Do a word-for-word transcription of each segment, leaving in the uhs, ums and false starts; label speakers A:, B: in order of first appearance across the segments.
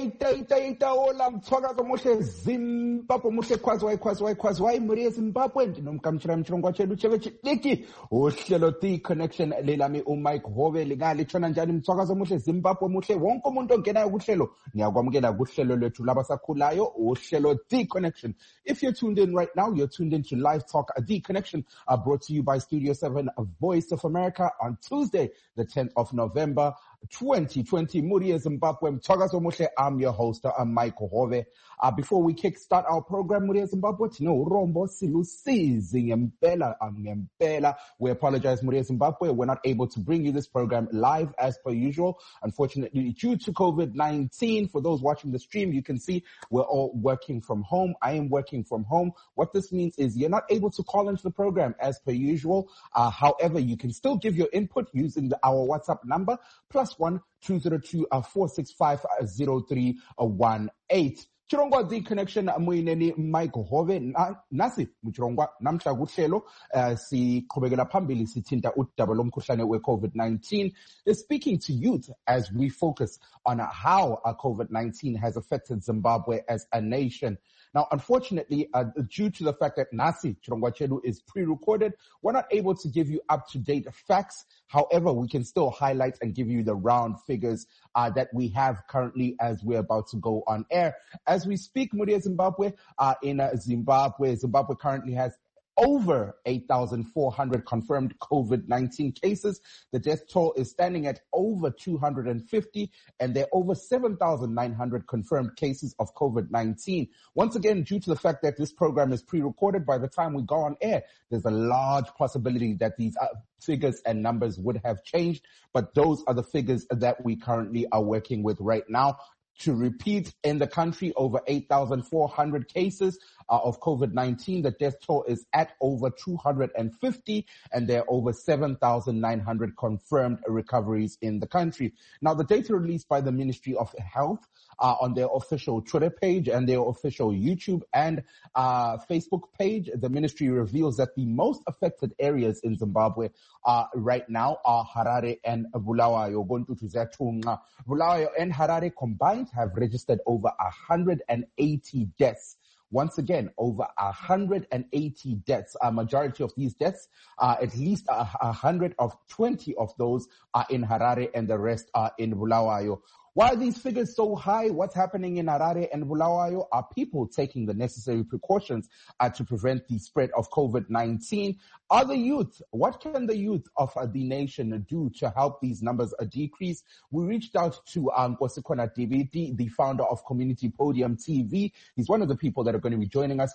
A: Eita, eita, eita, hola, mthwakazo muhle Zimbabwe, muhle khwazwayi, khwazwayi, khwazwayi, muri eZimbabwe, ndinomkamshira mchirongwa chedu chevechidiki, uhlelo The Connection, lelami uMike Hove, lingali tshona njani mthwakazo muhle Zimbabwe, muhle wonke umuntu ongenayo kuhlelo, niyakwamukela kuhlelo lwethu labasakhulayo, uhlelo The Connection. If you're tuned in right now, you're tuned in to Live Talk The Connection, uh, brought to you by Studio seven, Voice of America, on Tuesday, the tenth of November, twenty twenty. Muri Zimbabwe, mthwakazo muhle. I'm your host, I'm Michael Hove. Uh, before we kickstart our program, Muri Zimbabwe, no rombo silusizi ngempela ngempela. We apologize, Muri Zimbabwe. We're not able to bring you this program live as per usual. Unfortunately, due to COVID nineteen, for those watching the stream, you can see we're all working from home. I am working from home. What this means is you're not able to call into the program as per usual. Uh, however, you can still give your input using the, our WhatsApp number, plus one two zero two four six five zero three one eight. Chirongwa The Connection, muyineni Michael Hove. Nasi mchirongwa namhla kuhlelo siqhubekela phambili sithinta udaba lomkhuhlane we-COVID nineteen. They're speaking to youth as we focus on how uh, COVID nineteen has affected Zimbabwe as a nation. Now, unfortunately, uh, due to the fact that Nasi Chirongwa Chedu is pre-recorded, we're not able to give you up-to-date facts. However, we can still highlight and give you the round figures uh, that we have currently as we're about to go on air. As we speak, Muri Zimbabwe, uh, in uh, Zimbabwe, Zimbabwe currently has over eight thousand four hundred confirmed COVID nineteen cases. The death toll is standing at over two hundred fifty, and there are over seven thousand nine hundred confirmed cases of COVID nineteen. Once again, due to the fact that this program is pre-recorded, by the time we go on air, there's a large possibility that these uh, figures and numbers would have changed, but those are the figures that we currently are working with right now. To repeat, in the country, over eight thousand four hundred cases uh, of COVID nineteen. The death toll is at over two hundred fifty, and there are over seven thousand nine hundred confirmed recoveries in the country. Now, the data released by the Ministry of Health uh, on their official Twitter page and their official YouTube and uh, Facebook page, the ministry reveals that the most affected areas in Zimbabwe uh, right now are Harare and Bulawayo. Bulawayo and Harare combined have registered over one hundred eighty deaths. Once again, over one hundred eighty deaths. A majority of these deaths, uh, at least one hundred twenty of those are in Harare and the rest are in Bulawayo. Why are these figures so high? What's happening in Harare and Bulawayo? Are people taking the necessary precautions uh, to prevent the spread of COVID nineteen? Are the youth, what can the youth of uh, the nation do to help these numbers uh, decrease? We reached out to um, Nkosikhona Dibiti, the founder of Community Podium T V. He's one of the people that are going to be joining us.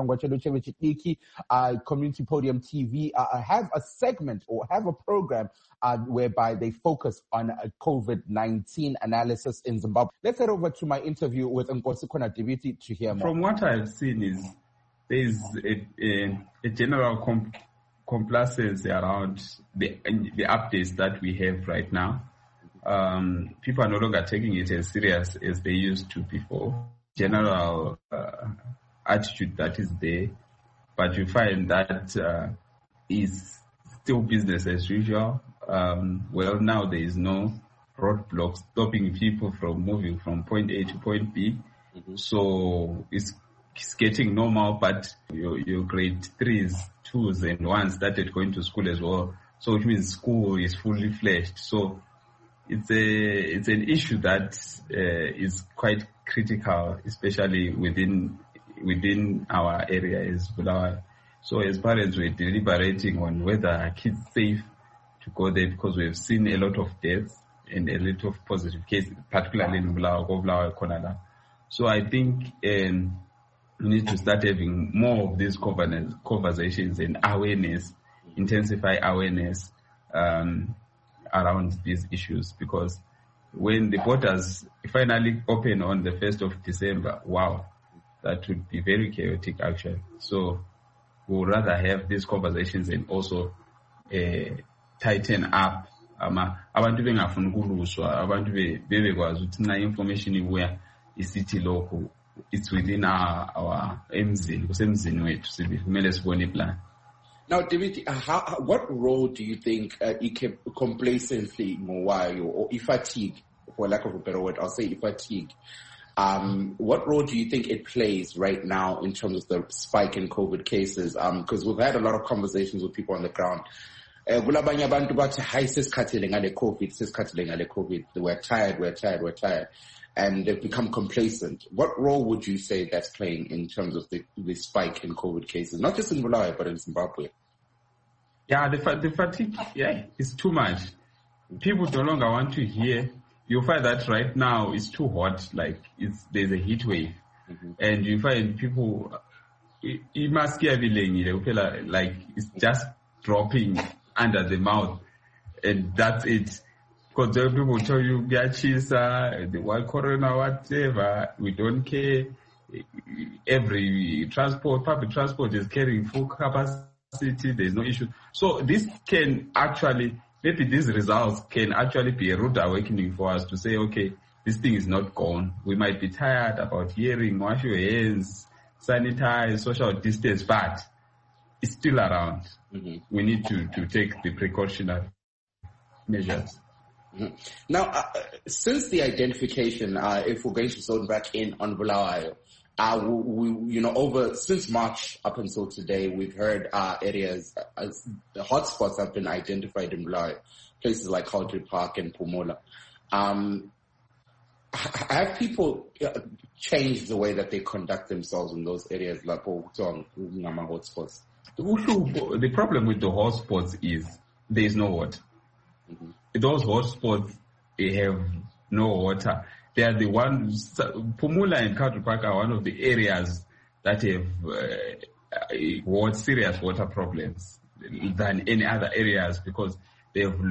A: Uh, Community Podium T V uh, have a segment or have a program uh, whereby they focus on uh, COVID nineteen analysis in Zimbabwe. Let's head over to my interview with Nkosikhona Dibiti to hear more.
B: From what I've seen is there is a, a, a general comp- complacency around the the updates that we have right now. Um, people are no longer taking it as serious as they used to before. General uh, attitude that is there, but you find that uh, is still business as usual. Um, well, now there is no roadblocks stopping people from moving from point A to point B. Mm-hmm. So it's, it's getting normal, but your, your grade threes, twos, and ones started going to school as well. So which means school is fully fledged. So it's a it's an issue that uh, is quite critical, especially within within our area as Bulawayo. So as parents, we're deliberating on whether our kids safe to go there because we've seen a lot of deaths and a lot of positive cases, particularly in Bulawayo, Konala. So I think um, we need to start having more of these conversations and awareness, intensify awareness um, around these issues, because when the borders finally open on the first of December, wow, that would be very chaotic actually. So we would rather have these conversations and also uh, tighten up. Ama abantu bengafuna ukuluswa, abantu bebekwazi ukuthi na information ibuya isithi lokho it's within our our emzini, kusemzini wethu sibi kumele sibone plan.
A: Now, David, how, what role do you think uh, complacency, or fatigue, for lack of a better word, I'll say fatigue, Um, what role do you think it plays right now in terms of the spike in COVID cases? Because um, we've had a lot of conversations with people on the ground. Uh, COVID, we're tired, we're tired, we're tired. And they've become complacent. What role would you say that's playing in terms of the, the spike in COVID cases, not just in Bulawayo, but in Zimbabwe?
B: Yeah, the, the fatigue, yeah, it's too much. People no longer want to hear. You find that right now it's too hot, like it's there's a heat wave. Mm-hmm. And you find people, it must get like it's just dropping under the mouth. And that's it. Because people tell you, the world corona, whatever, we don't care. Every transport, public transport is carrying full capacity, there's no issue. So this can actually, maybe these results can actually be a rude awakening for us to say, okay, this thing is not gone. We might be tired about hearing, wash your hands, sanitize, social distance, but it's still around. Mm-hmm. We need to, to take the precautionary measures.
A: Mm-hmm. Now, uh, since the identification, uh, if we're going to zone back in on Bulawayo, uh, we, we, you know, over since March up until today, we've heard uh, areas, uh, the hotspots have been identified in Bulawayo, places like Gauteng Park and Phumula. Um, have people uh, changed the way that they conduct themselves in those areas, like hotspots?
B: The problem with the hotspots is there is no water. Mm-hmm. Those hotspots, they have no water. They are the ones, Phumula and Gauteng Park are one of the areas that have uh, serious water problems than any other areas because they have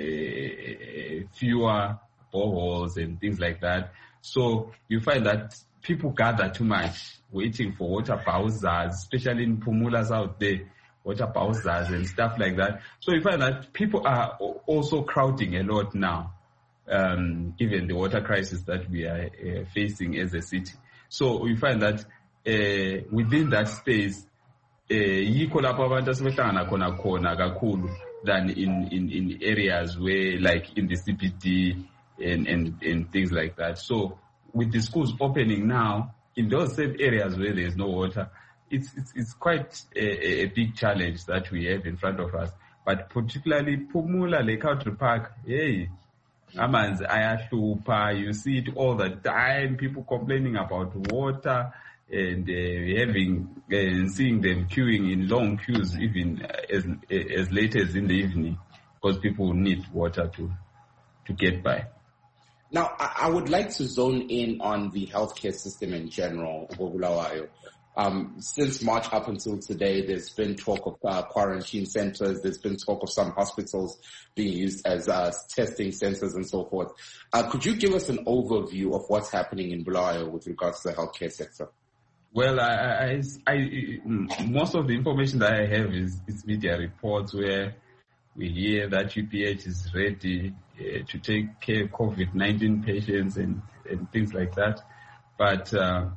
B: uh, fewer boreholes and things like that. So you find that people gather too much waiting for water pausas, especially in Phumula's out there. Water pausas and stuff like that. So you find that people are also crowding a lot now, um, given the water crisis that we are uh, facing as a city. So you find that uh, within that space, yikho lapho abantu asebehlangana khona khona kakhulu than in, in, in areas where, like in the C B D and, and, and things like that. So with the schools opening now, in those same areas where there's no water, It's, it's it's quite a, a big challenge that we have in front of us. But particularly Phumula, like Gauteng Park, hey, amanzi ayahlupha. You see it all the time. People complaining about water and uh, having and uh, seeing them queuing in long queues, even as as late as in the evening, because people need water to to get by.
A: Now, I, I would like to zone in on the healthcare system in general, Bulawayo. Um, since March up until today, there's been talk of uh, quarantine centers. There's been talk of some hospitals being used as uh, testing centers and so forth. Uh, could you give us an overview of what's happening in Bulawayo with regards to the healthcare sector?
B: Well, I, I, I, most of the information that I have is, is media reports where we hear that U P H is ready uh, to take care of COVID nineteen patients and, and things like that. But uh,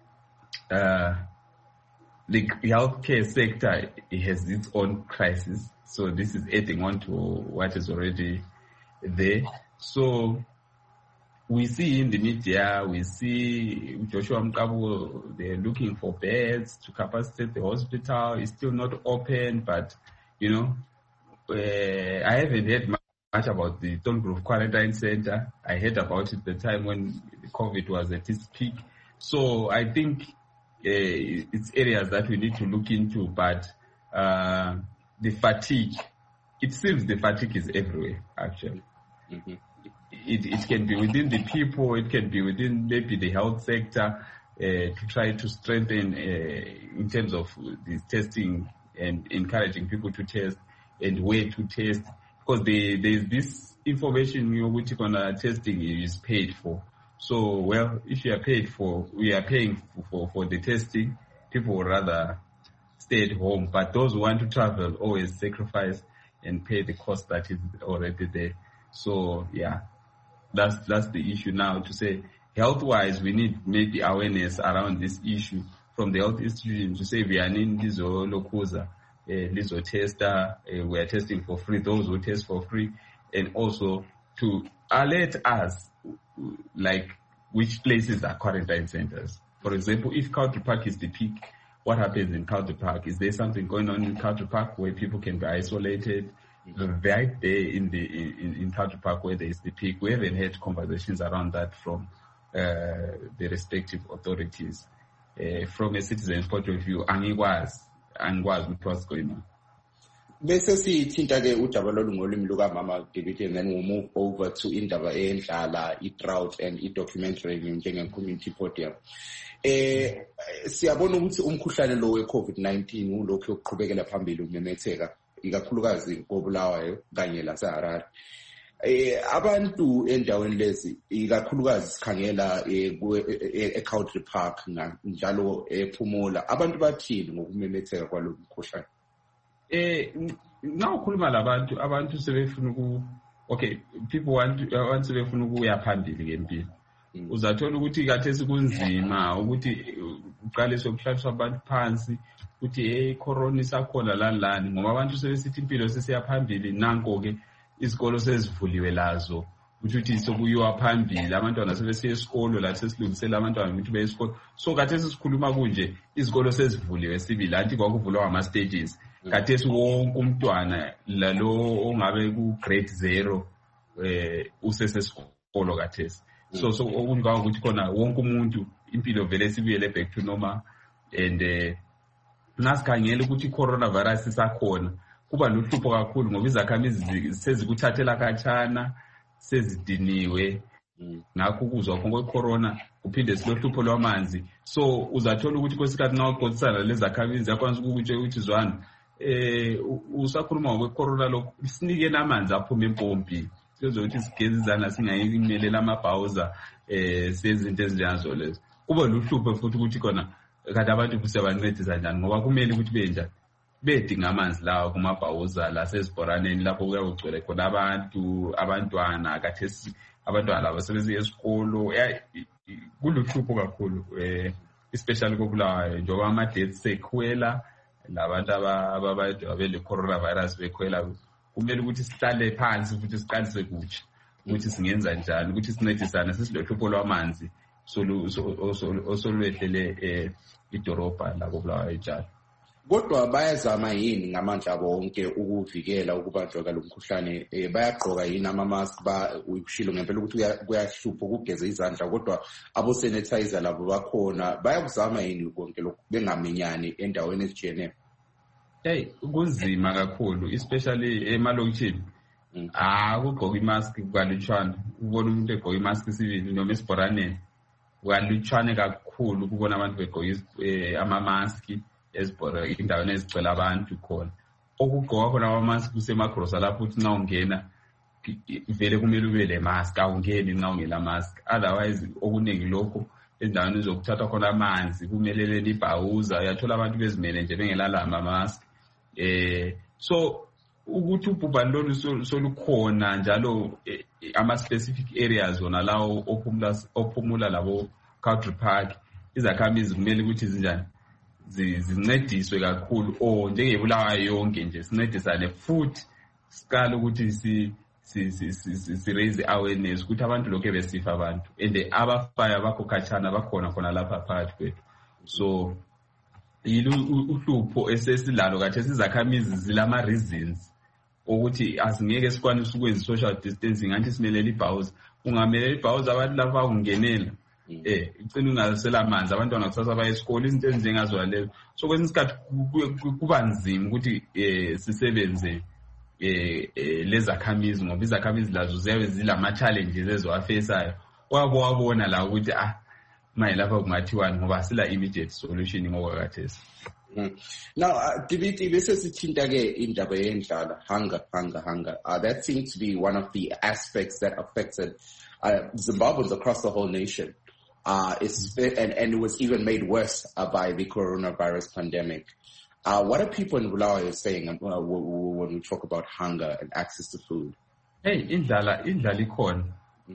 B: uh, the healthcare sector has its own crisis, so this is adding on to what is already there. So we see in the media, we see Joshua Mkabu, they're looking for beds to capacitate the hospital. It's still not open, but, you know, uh, I haven't heard much about the Thorngrove Quarantine Center. I heard about it at the time when COVID was at its peak. So I think Uh, it's areas that we need to look into, but uh, the fatigue, it seems the fatigue is everywhere, actually. Mm-hmm. It, it can be within the people, it can be within maybe the health sector uh, to try to strengthen uh, in terms of the testing and encouraging people to test and where to test, because they, there's this information, you know, which on uh, testing is paid for. So, well, if you are paid for, we are paying for, for, for the testing, people would rather stay at home. But those who want to travel always sacrifice and pay the cost that is already there. So, yeah, that's that's the issue now. To say health-wise, we need maybe awareness around this issue from the health institution to say we are in Lizo Lokuza, Lizo tester, we are testing for free, those who test for free, and also to alert us, like which places are quarantine centers. For example, if Country Park is the peak, what happens in Country Park? Is there something going on in Country Park where people can be isolated? Mm-hmm. Right there in the in, in Country Park where there is the peak, we haven't had conversations around that from uh, the respective authorities. Uh, from a citizen's point of view, angikwazi angikwazi ukuthi what's going on.
A: Bese sithinta ke udaba lolu ngolimi lukaMama Dibiti, and then we'll move over to indaba eyendlala, i-drought and i-documentary njenge-community podium. Eh siyabona ukuthi umkhuhlane lo we-COVID nineteen ulokhu uqhubekela phambili umemetheka ikakhulukazi koBulawayo kanye laseHarare. Eh abantu endaweni lezi ikakhulukazi sikhangela e-Country Park njalo ePhumula, abantu bathini ngokumemetheka kwalo mkhuhlane?
B: Eh now ukhuluma labantu abantu sebefuna uku okay people want abantu sebefuna ukuya phambili ngempilo. Uzathola ukuthi kathesi kunzima ukuthi uqalise ukuhlaliswa abantu phansi ukuthi hey corona isakhona la lani ngoba abantu sebesithi impilo sesiya phambili, nanko ke izikolo sezivuliwe lazo ukuthi sokuyiwa phambili, abantwana sebesiya esikolo la sesilungisela abantwana ukuthi beye esikolo. So kathesi sikhuluma kunje izikolo sezivuliwe sibili, anti kwakuvulwa ama stages. Kathesi wonke umntwana lalo ongabe ku grade zero eh usesesikolo kathesi. So so okungawa ukuthi khona wonke umuntu impilo vele sibuyele back to normal, and eh nasikhangela ukuthi coronavirus isakhona kuba luhlupho kakhulu ngoba izakhamizi sezikuthathela khatshana, sezidiniwe ngakho ukuzwa konke corona kuphinde silohlupho lwamanzi. So uzathola ukuthi kwesikhathi nawuqotsana lezakhamizi yakwanza ukutshela ukuthi zwani eh usakhuluma ngokwecorona lo sinike namanzi aphuma empompi sizothi sigezi izandla singayimelela amabhawuza eh sezinto ezinjazo lezo. Kuba luhlupho futhi ukuthi khona kanti abantu kusebancedisa njani ngoba kumele ukuthi benja bedinga amanzi lawo kumabhawuza la sezibhoraneni lapho kuyagcwele khona abantu abantwana kathesi abantwana laba sebesiya esikolo. Kuluhlupho kakhulu eh especially koBulawayo njengoba ama deaths sekhwela labantu ababele coronavirus bekhwela. Kumele ukuthi sihlale phansi futhi siqalise kuthi ukuthi singenza njani ukuthi sincedisane sisilohlupho lwamanzi osolwehlele eh idorobha la koBulawayo njalo.
A: Kodwa bayazama yini ngamandla bonke ukuvikela ukubanjwa kwalomkhuhlane? Bayagqoka yini ama mask ba ushilo ngempela ukuthi kuyahlupha ukugeza izandla, kodwa abo sanitizer labo bakhona, bayakuzama yini konke lokhu bengaminyani endaweni ezijene?
B: Hey kunzima kakhulu especially emalokishini. Ah ukugqoka imask kwalutshwana, ubona umuntu egqoka imask sibili noma esibhoraneni kwalutshwane kakhulu ukubona abantu begqoka ama mask ezibhora indaweni ezicela abantu khona. Okugqoka khona ama mask kusemagrosa lapho uthi na ungena vele kumele ube le mask, awungeni na ungela mask. Otherwise okuningi lokho endaweni uzokuthatha khona amanzi kumelele libhawuza, uyathola abantu bezimele nje bengelala ama mask. Eh so ukuthi ubhubhane lolu solukhona njalo ama specific areas zona lawo ophumula ophumula labo Country Park, izakhamizi kumele ukuthi zinjani zincediswe kakhulu o njengeBulawayo yonke nje sincedisane futhi sikala ukuthi si si si raise awareness ukuthi abantu lokho besifa abantu and abafaya bakho khatshana bakhona khona lapha phakathi kwethu. So yilu uhlupho esesilalo kathi sizakhamizi zilama reasons ukuthi asingeke sikwanise ukwenza social distancing anti simelele ibhawuza. Ungamelele ibhawuza abantu lapha ungenela eh icina ungasela amanzi abantwana kusasa baye esikole izinto ezinjengazo lezo. So kwesinye isikhathi kuba nzima ukuthi eh sisebenze eh lezakhamizi ngoba izakhamizi lazo ziyabe zilama challenges ezowafesayo. Wabona la ukuthi ah maye lapha kungathiwani ngoba sila immediate solution ngokwakathesi.
A: Now uh, Dibiti bese sithinta ke indaba yendlala, hunger hunger hunger uh, that seems to be one of the aspects that affected uh, Zimbabweans across the whole nation. Uh, it's, and, and it was even made worse uh, by the coronavirus pandemic. Uh, what are people in Bulawayo saying uh, when we talk about hunger and access to food?
B: Hey, indlala, indlala ikhona.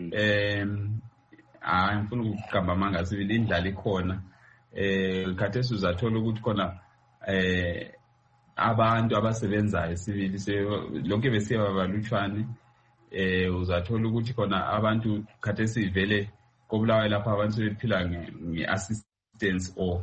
B: Um, ah, ngifuna ukugamba manga sibili indlala ikhona. Eh, khathesi uzathola ukuthi khona eh abantu abasebenzayo sibili lonke besiya balutshwane. Eh, uzathola ukuthi khona abantu khathesi vele kobulawayo lapha abantu bephila nge-assistance or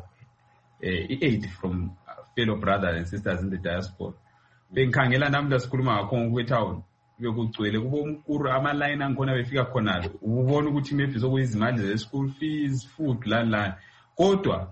B: i-aid from fellow brothers and sisters in the diaspora. Bengikhangela nami la sikhuluma ngakho kwetown bekugcwele kubo umkuru ama-line angikhona befika khonalo ubona ukuthi maybe sokuyizimali ze-school fees food lani lani kodwa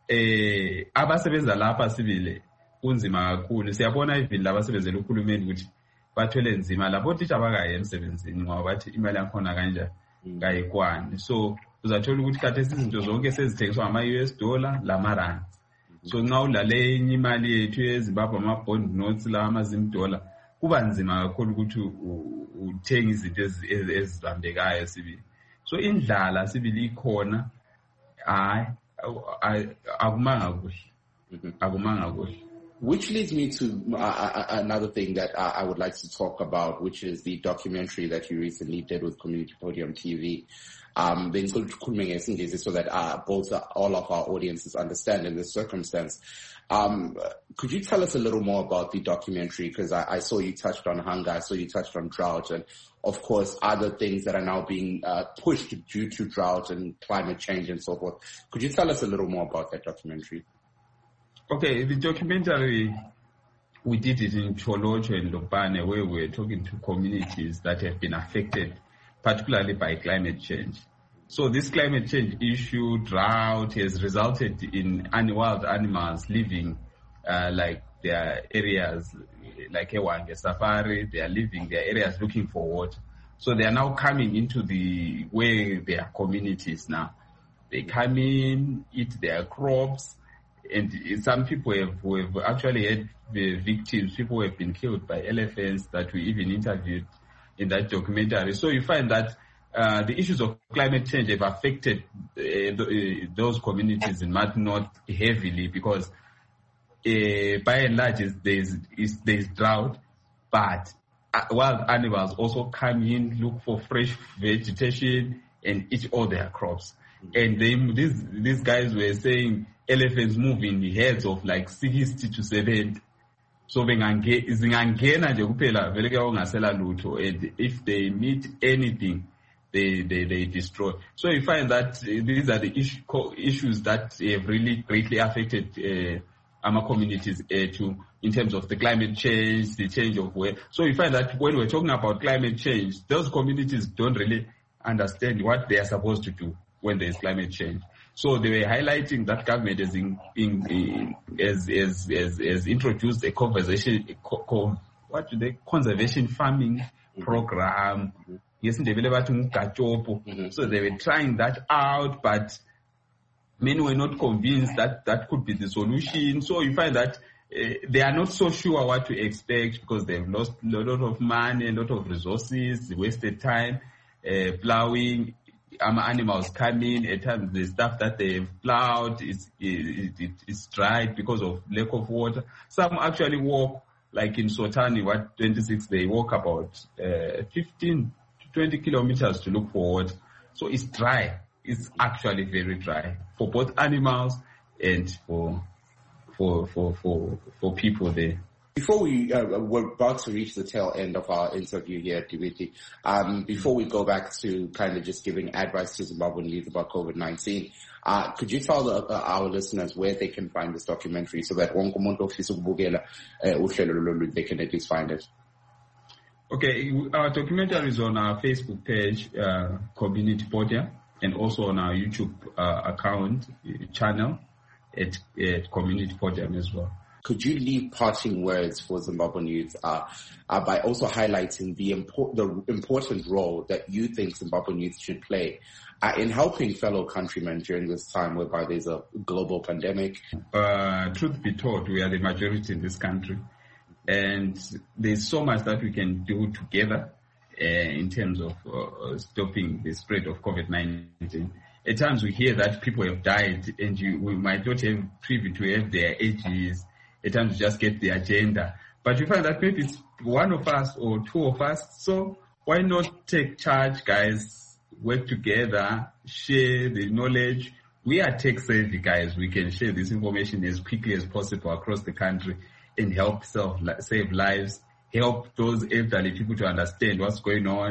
B: eh abasebenza lapha sibile kunzima kakhulu. Siyabona even labasebenzela uhulumeni ukuthi bathwele nzima lapho thisha bakaye emsebenzini ngoba bathi imali yakhona kanjani kayikwani. So uzathola ukuthi kade izinto zonke sezithengiswa ngama-U S dollar lama-rand. So nxa ulale enye imali yethu yeZimbabwe ama-bond notes la ama-Zim dollar kuba nzima kakhulu ukuthi uthenge izinto ezibambekayo sibili. So indlala sibili ikhona hayi akumanga kuhle akumanga kuhle.
C: Which leads me to uh, another thing that I, I would like to talk about, which is the documentary that you recently did with Community Podium T V. Um, so that uh, both uh, all of our audiences understand in this circumstance. Um, could you tell us a little more about the documentary? Because I, I saw you touched on hunger, I saw you touched on drought, and of course other things that are now being uh, pushed due to drought and climate change and so forth. Could you tell us a little more about that documentary?
B: Okay, the documentary, we did it in Cholocho and Lopane, where we were talking to communities that have been affected, particularly by climate change. So this climate change issue, drought, has resulted in wild animals living uh, like their areas, like Ewange Safari, they are living their areas looking for water. So they are now coming into the where their communities now. They come in, eat their crops, and some people have, who have actually had the victims, people who have been killed by elephants that we even interviewed in that documentary. So you find that uh, the issues of climate change have affected uh, the, uh, those communities in Mad North heavily because uh, by and large is, there's, is, there's drought, but uh, wild animals also come in, look for fresh vegetation and eat all their crops. And they, these, these guys were saying elephants move in the heads of like sixty to seventy. So zingangena nje kuphela vele ungasela lutho, and if they meet anything they they they destroy. So you find that uh, these are the issue, issues that have really greatly affected uh, our communities uh, to in terms of the climate change, the change of weather. So you find that when we're talking about climate change, those communities don't really understand what they are supposed to do when there is climate change. So they were highlighting that government has in, in, in as as as as introduced a conversation, a co, co, what do they conservation farming program. Yes, they mm-hmm. So they were trying that out, but many were not convinced that that could be the solution. So you find that uh, they are not so sure what to expect because they've lost a lot of money, a lot of resources, wasted time uh, plowing. Our animals come in, at times the stuff that they've plowed is it, it, it's dried because of lack of water. Some actually walk, like in Sotani, what twenty-six, they walk about uh, fifteen to twenty kilometers to look for water. So it's dry. It's actually very dry for both animals and for for for for, for people there.
C: Before we, uh, we're about to reach the tail end of our interview here at Dibiti, um, before we go back to kind of just giving advice to Zimbabwean youth about COVID nineteen, uh, could you tell the, uh, our listeners where they can find this documentary so that they can at least find it?
B: Okay, our documentary is on our Facebook page, uh, Community Podium, and also on our YouTube uh, account, uh, channel at, at Community Podium as well.
C: Could you leave parting words for Zimbabwean youth uh, uh, by also highlighting the, import, the important role that you think Zimbabwean youth should play uh, in helping fellow countrymen during this time whereby there's a global pandemic?
B: Uh, truth be told, we are the majority in this country, and there's so much that we can do together uh, in terms of uh, stopping the spread of COVID nineteen. At times we hear that people have died, and you, we might not have privy to have their ages. At times we just get the agenda. But you find that maybe it's one of us or two of us. So why not take charge, guys, work together, share the knowledge. We are tech savvy, guys. We can share this information as quickly as possible across the country and help self, save lives, help those elderly people to understand what's going on.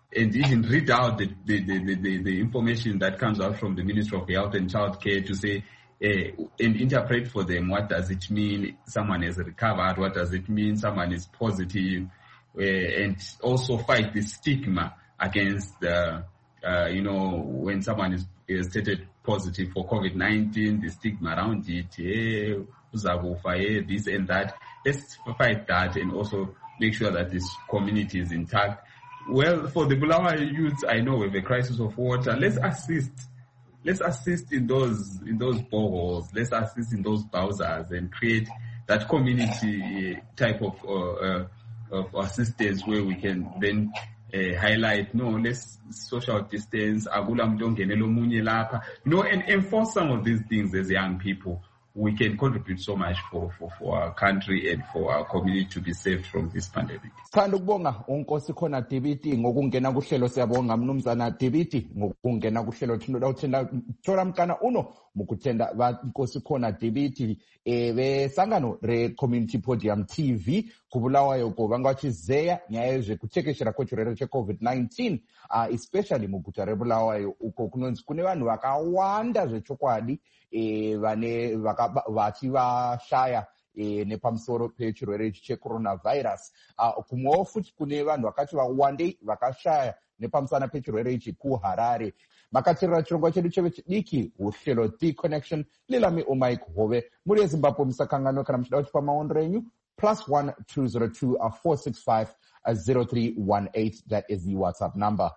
B: and even read out the, the, the, the, the information that comes out from the Ministry of Health and Childcare to say, uh, and interpret for them, what does it mean someone has recovered, what does it mean someone is positive, uh, and also fight the stigma against the, uh, you know, when someone is, is stated positive for COVID nineteen, the stigma around it, eh, this and that. Let's fight that and also make sure that this community is intact. Well, for the Bulawayo youth, I know we have a crisis of water. Let's assist. Let's assist in those in those boreholes. Let's assist in those bowsers and create that community type of uh, uh, of assistance where we can then uh, highlight, no, let's social distance, agula mdongenelo munye lapha, no, and enforce some of these things as young people. We can contribute so much for, for, for our country and for our community to be saved from this pandemic.
A: Sithanda ukubonga uNkosi khona Dibiti ngokungena kuhlelo, siyabonga mnumzana Dibiti ngokungena kuhlelo thina uthenda thola mkana uno mukutenda ba Nkosi khona Dibiti ebe sangano re Community Podium T V kubulawayo ko bangathi zeya nyayezwe kuchekeshera kochurero che COVID nineteen, uh, especially muguta re Bulawayo uko kunonzi kune vanhu vakawanda zvechokwadi e vane vachi vashaya e nepamusoro pechirwere checoronavirus. Uh, kumwewo futi kune vanhu vakati vawandei vakashaya nepamusana pechirwere ichi kuHarare. Makatirira chirongwa chedu cheve chidiki uhlelo The Connection lilami uMike Hove muri eZimbabwe musakangano kana muchida kuti pamaondero enyu plus one two zero two four six five zero three one eight. That is the WhatsApp number.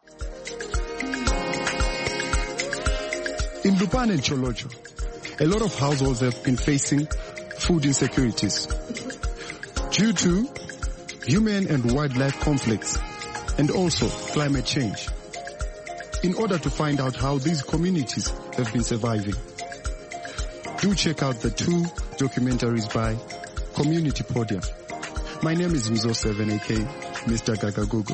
D: In Lupane and Cholocho, a lot of households have been facing food insecurities due to human and wildlife conflicts and also climate change. In order to find out how these communities have been surviving, do check out the two documentaries by Community Podium. My name is Mzo seven, aka Mister Gagagogo.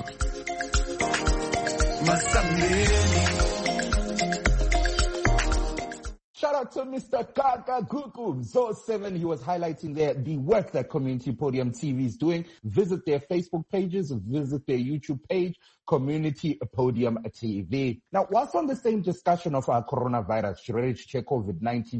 A: Shout out to Mister Gagagogo, Mzo seven. He was highlighting there the work that Community Podium T V is doing. Visit their Facebook pages, visit their YouTube page, Community Podium T V. Now, whilst on the same discussion of our coronavirus, COVID nineteen,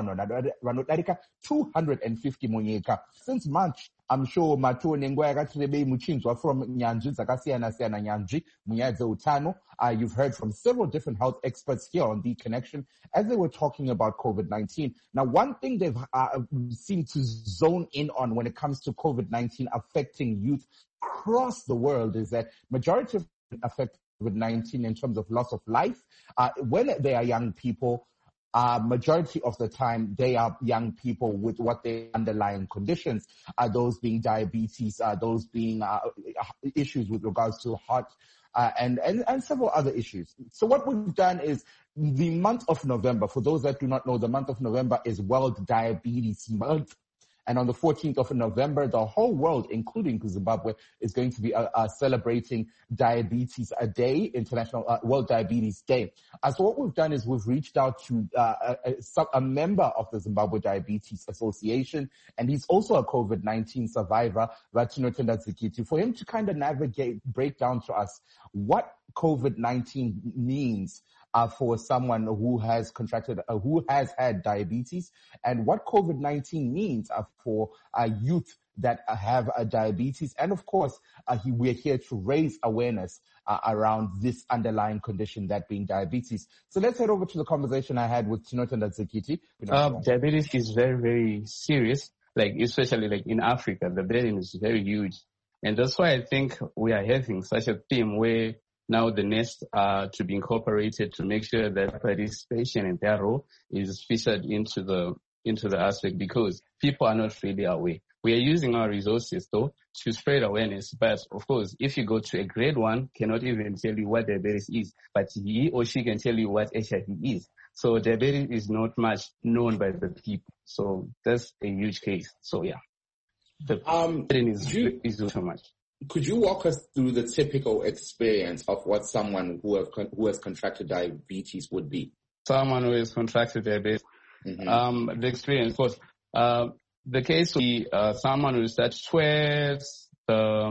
A: two hundred fifty munyeka. Since March, I'm sure Matu Nengwa Gatrebe Muchinzwa from Nyanji, Zakasiana Siana Nyanji, Munyadze Utano. Uh, you've heard from several different health experts here on The Connection as they were talking about COVID nineteen. Now, one thing they've uh, seemed to zone in on when it comes to COVID nineteen affecting youth across the world is that majority of affect COVID nineteen in terms of loss of life. Uh, when they are young people, Uh, majority of the time, they are young people with what their underlying conditions are, those being diabetes, uh, those being uh, issues with regards to heart, uh, and, and, and several other issues. So what we've done is the month of November, for those that do not know, the month of November is World Diabetes Month. And on the fourteenth of November, the whole world, including Zimbabwe, is going to be uh, uh, celebrating Diabetes a Day, International uh, World Diabetes Day. Uh, so what we've done is we've reached out to uh, a, a, a member of the Zimbabwe Diabetes Association, and he's also a COVID nineteen survivor, Vatino Tendazikiti, for him to kind of navigate, break down to us what COVID nineteen means Uh, for someone who has contracted, uh, who has had diabetes, and what COVID nineteen means uh, for uh, youth that uh, have uh, diabetes. And of course, uh, he, we're here to raise awareness uh, around this underlying condition, that being diabetes. So let's head over to the conversation I had with Tinotenda Zikiti.
E: Uh, diabetes is very, very serious, like especially like in Africa, the burden is very huge. And that's why I think we are having such a theme where now the nests are to be incorporated to make sure that participation in their role is featured into the into the aspect, because people are not really aware. We are using our resources though to spread awareness, but of course, if you go to a grade one, cannot even tell you what diabetes is, but he or she can tell you what H I V is. So diabetes is not much known by the people. So that's a huge case. So yeah, the
C: um,
E: burden is
C: you-
E: is so much.
C: Could you walk us through the typical experience of what someone who have con- who has contracted diabetes would be?
E: Someone who has contracted diabetes, mm-hmm. um, the experience was uh, the case would be uh, someone who starts sweats, the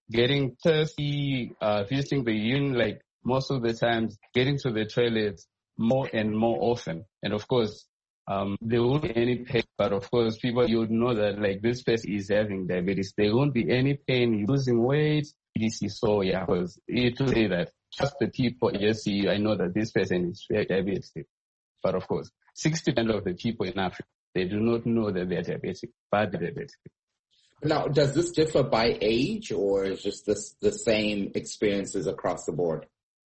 E: getting thirsty, uh, visiting the urine, like most of the times, getting to the toilets more and more often. And of course, um, there won't be any pain, but of course, people, you would know that like this person is having diabetes. There won't be any pain, losing weight, diabetes. So yeah, because it will say that just the people just see, I know that this person is diabetic. But of course, sixty percent of the people in Africa, they do not know that they're diabetic, but they're diabetic.
C: Now, does this differ by age, or is just this the same experiences across the board?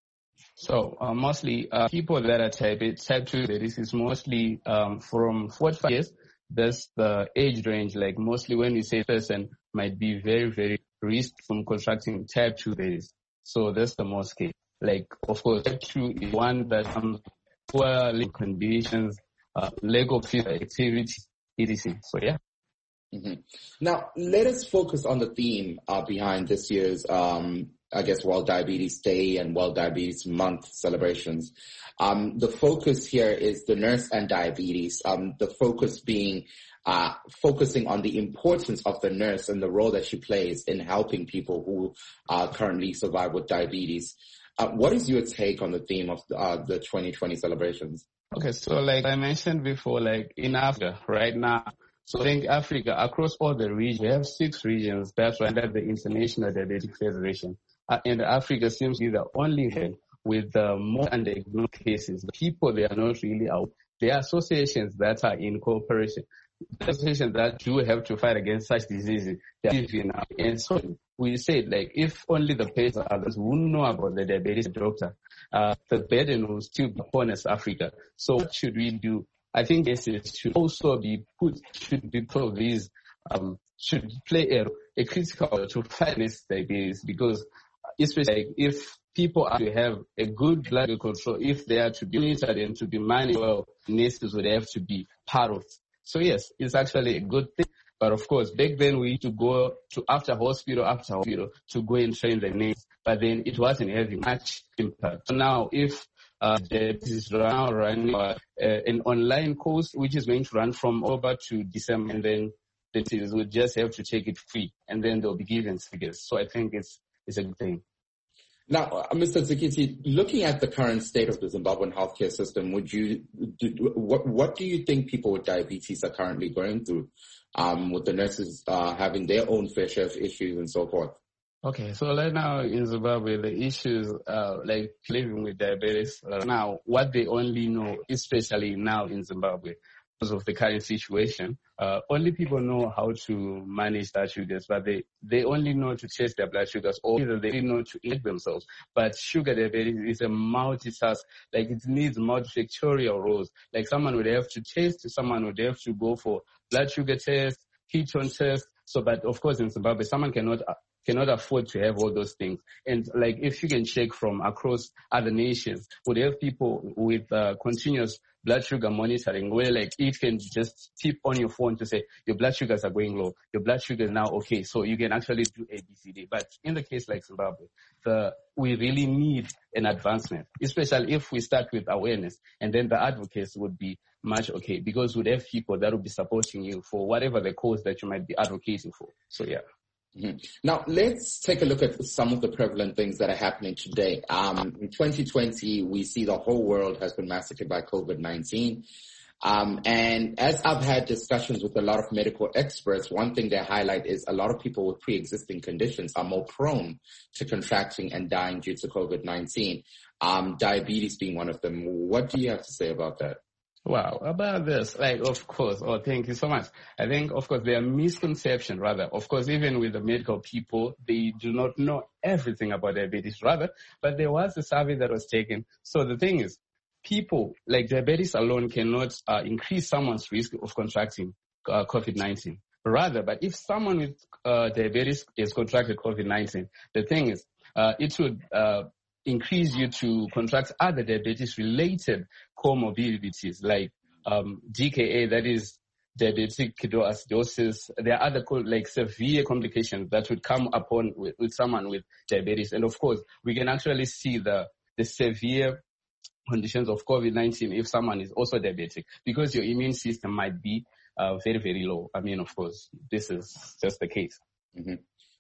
E: So uh, mostly uh, people that are type, type two diabetes is mostly um, from forty-five years. That's the age range. Like mostly when we say person might be very, very risk from contracting type two diabetes. So that's the most case. Like, of course, type two is one that comes poor conditions, uh, lack of physical activity, et cetera. So yeah.
C: Mm-hmm. Now, let us focus on the theme uh, behind this year's, um, I guess, World Diabetes Day and World Diabetes Month celebrations. Um, the focus here is the nurse and diabetes, um, the focus being uh, focusing on the importance of the nurse and the role that she plays in helping people who uh, currently survive with diabetes. Uh, what is your take on the theme of uh, the twenty twenty celebrations?
E: Okay, so like I mentioned before, like in Africa right now, so I think Africa, across all the regions, we have six regions that are under the International Diabetic Federation. Uh, and Africa seems to be the only one with uh, more undiagnosed cases. The people, they are not really out. There are associations that are in cooperation. The associations that do have to fight against such diseases, they are living now. And so we said, like, if only the patients or others who know about the diabetes doctor, uh, the burden will still be upon us, Africa. So what should we do? I think this should also be put, should be put these, um, should play a, a critical role to fight this diabetes, because especially like if people are to have a good blood control, if they are to be monitored and to be managed well, nurses would have to be part of it. So yes, it's actually a good thing. But of course, back then we used to go to after hospital, after hospital to go and train the nurse, but then it wasn't having much impact. So now if Uh, this is now running uh, an online course which is going to run from October to December, and then the teachers will just have to take it free, and then they'll be given figures. So I think it's it's a good thing.
C: Now, uh, Mister Tsikiti, looking at the current state of the Zimbabwean healthcare system, would you do, what what do you think people with diabetes are currently going through, um, with the nurses uh, having their own fair share of issues and so forth?
E: Okay, so right now in Zimbabwe, the issues uh, like living with diabetes, uh, now what they only know, especially now in Zimbabwe, because of the current situation, uh, only people know how to manage their sugars, but they, they only know to test their blood sugars, or either they know to eat themselves. But sugar diabetes is a multitask, like it needs multifactorial roles. Like someone would have to test, someone would have to go for blood sugar test, ketone test. So, but of course in Zimbabwe, someone cannot cannot afford to have all those things. And like if you can check from across other nations, would have people with uh, continuous blood sugar monitoring where like it can just tip on your phone to say your blood sugars are going low, your blood sugar is now okay, so you can actually do A B C D. But in the case like Zimbabwe, the, we really need an advancement, especially if we start with awareness, and then the advocates would be much okay, because we'd have people that will be supporting you for whatever the cause that you might be advocating for. So yeah.
C: Mm-hmm. Now, let's take a look at some of the prevalent things that are happening today. Um, in twenty twenty, we see the whole world has been massacred by COVID nineteen. Um, and as I've had discussions with a lot of medical experts, one thing they highlight is a lot of people with pre-existing conditions are more prone to contracting and dying due to COVID nineteen, um, diabetes being one of them. What do you have to say about that?
E: Wow, about this, like, of course, oh, thank you so much. I think, of course, there are misconceptions, rather. Of course, even with the medical people, they do not know everything about diabetes, rather. But there was a survey that was taken. So the thing is, people, like diabetes alone cannot uh, increase someone's risk of contracting uh, COVID nineteen. Rather, but if someone with uh, diabetes is contracted COVID nineteen, the thing is, uh, it would uh, increase you to contract other diabetes-related comorbidities like um, D K A, that is diabetic ketoacidosis. There are other like severe complications that would come upon with, with someone with diabetes. And of course, we can actually see the, the severe conditions of COVID nineteen if someone is also diabetic, because your immune system might be uh, very, very low. I mean, of course, this is just the case.
C: Mm-hmm.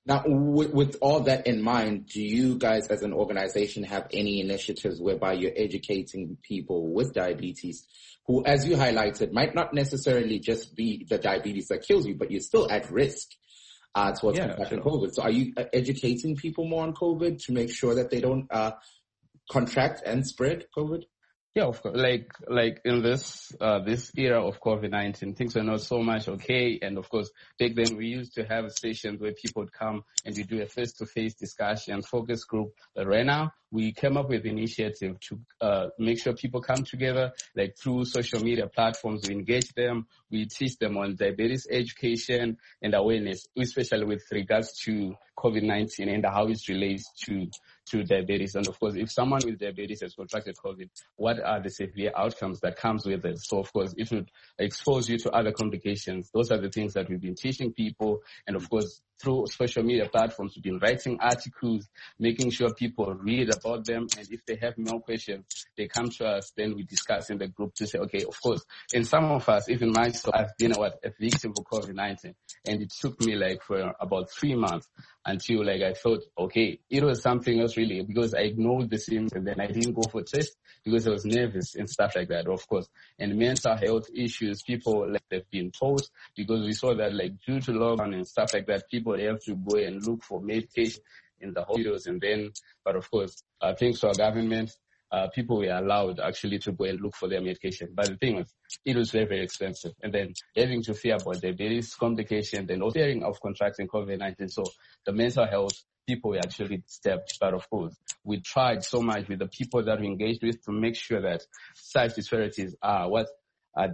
C: Now, with, with all that in mind, do you guys as an organization have any initiatives whereby you're educating people with diabetes who, as you highlighted, might not necessarily just be the diabetes that kills you, but you're still at risk uh, towards
E: Yeah,
C: contracting
E: sure.
C: COVID? So are you uh, educating people more on COVID to make sure that they don't uh, contract and spread COVID?
E: Yeah, of course. Like, like in this, uh, this era of COVID nineteen, things are not so much okay. And of course, back then we used to have sessions where people would come and we do a face-to-face discussion, focus group. But right now, we came up with an initiative to, uh, make sure people come together, like through social media platforms. We engage them. We teach them on diabetes education and awareness, especially with regards to COVID nineteen and how it relates to to diabetes. And of course, if someone with diabetes has contracted COVID, what are the severe outcomes that comes with it? So of course, it would expose you to other complications. Those are the things that we've been teaching people. And of course, through social media platforms, we've been writing articles, making sure people read about them. And if they have more questions, they come to us, then we discuss in the group to say, okay, of course, in some of us, even myself, I've been what, a victim of COVID nineteen. And it took me like for about three months until like I thought, okay, it was something else really, because I ignored the symptoms and then I didn't go for tests because I was nervous and stuff like that, of course. And mental health issues, people like they've been told, because we saw that like due to lockdown and stuff like that, people have to go and look for medication in the hospitals. And then, but of course, uh, thanks to our government, uh, people were allowed actually to go and look for their medication. But the thing was, it was very, very expensive. And then having to fear about diabetes complications and also fearing of contracting COVID nineteen. So the mental health, people were actually stepped. But of course, we tried so much with the people that we engaged with to make sure that such disparities are what are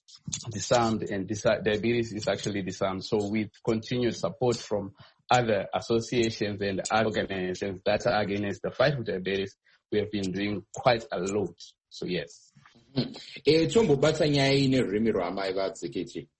E: disarmed and dis- diabetes is actually disarmed. So with continued support from other associations and other organizations that are against the fight with diabetes, we have been doing quite a lot. So yes.
C: Eh, tombobata nyaya nerurimi rwamai vadzikiti.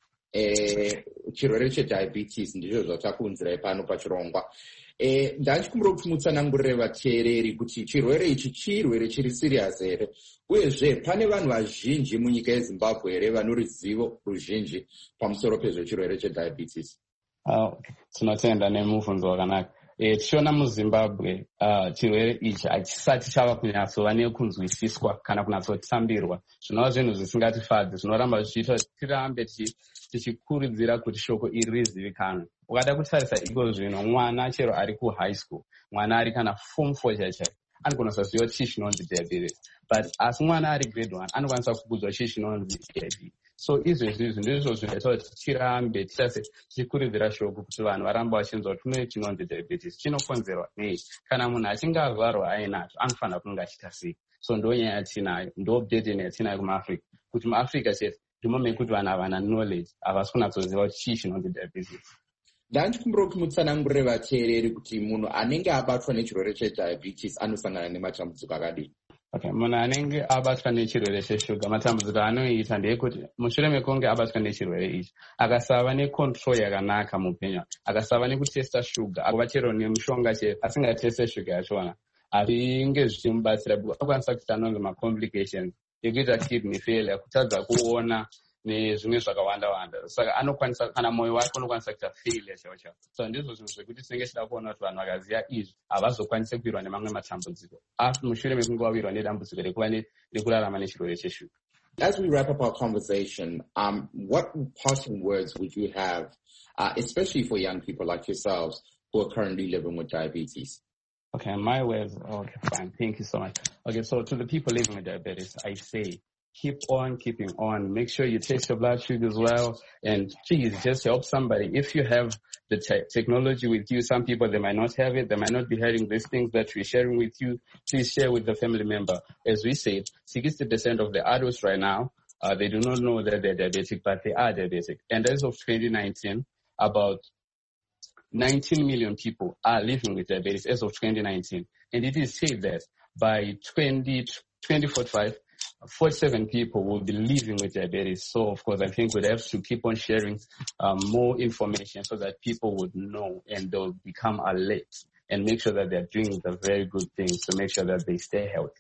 C: Eh, chirwere chediabetes ndizvo zvatakunzira pano pachirongwa. Eh, ndachikumbira kuti mutsanangurire vateereri kuti chirwere ichi chirwere chiri serious here. Uyezve pane vanhu vazhinji munyika yeZimbabwe here vane ruzivo ruzhinji pamusoro pezvechirwere chediabetes.
E: Uh, tinotenda nemubvunzo wakanaka. E, tichiona muZimbabwe uh, chirwere ichi hachisati chava kunyatsova nekunzwisiswa kana kunyatsotambirwa. Zvinova zvinhu zvisingatifadzi, zvinoramba zvichiita tirambe tichikurudzira kuti shoko iri rizivikanwe. Ukada kutarisa iko zvino, mwana chero ari kuhigh school, mwana ari kana form four chaichai, anogona kusaziva chii chinonzi diabetes. But asi mwana ari grade one, anokwanisa kukudzwa chii chinonzi A I D. So izvezvi izvi ndizvo zvinoita kuti tirambe tichikurudzira shoko kuti vanhu varambe vachinzwa kuti kune chinonzi diabetes chinokonzerwa nei. Kana munhu achinge azvarwa ainacho anofanira kunge achiita sei. So ndo nyaya yatinayo, ndo burden yatinayo kumaAfrica, kuti muAfrica chete ndimo mekuti vanhu havana knowledge, havasi kunatsoziva kuti chii chinonzi diabetes.
C: Ndachikumbira kuti mutsanangurire vateereri kuti munhu anenge abatwa nechirwere chediabetes anosangana nematambudziko akadii.
E: Okay, munhu anenge abatwa nechirwere cheshuga, matambudziko anoita ndeyekuti mushure mekunge abatwa nechirwere ichi, akasava necontrol yakanaka muupenyu, akasava nekutesta shuga, akava chero nemushonga chete asingateste shuga yachona, azvinge zvichimubatsira akwanisa kuita anonzi macomplications ekuita kidney failure, kutadza kuona nezvimwe zvakawanda wanda. Saka anokwanisa, kana moyo wake unokwanisa kuita failure chaiwo chaiwo. So ndizvo zvinhu zvekuti tinenge tichida kuona kuti vanhu vakaziva izvi havazokwanise kuwirwa nemamwe matambudziko mushure mekunge wawirwa nedambudziko rekuva rekurarama nechirwere cheshuga.
C: As we wrap up our conversation, um, what parting words would you have, uh, especially for young people like yourselves who are currently living with diabetes?
E: Okay, my words. Okay, fine. Thank you so much. Okay, so to the people living with diabetes, I say, keep on keeping on. Make sure you test your blood sugar as well. And please just help somebody. If you have the te- technology with you, some people, they might not have it. They might not be hearing these things that we're sharing with you. Please share with the family member. As we said, sixty percent of the adults right now, uh, they do not know that they're diabetic, but they are diabetic. And as of twenty nineteen, about nineteen million people are living with diabetes as of twenty nineteen. And it is said that by twenty forty-five, forty-seven people will be living with diabetes. So, of course, I think we'd have to keep on sharing um, more information so that people would know and they'll become alert and make sure that they're doing the very good things to make sure that they stay healthy.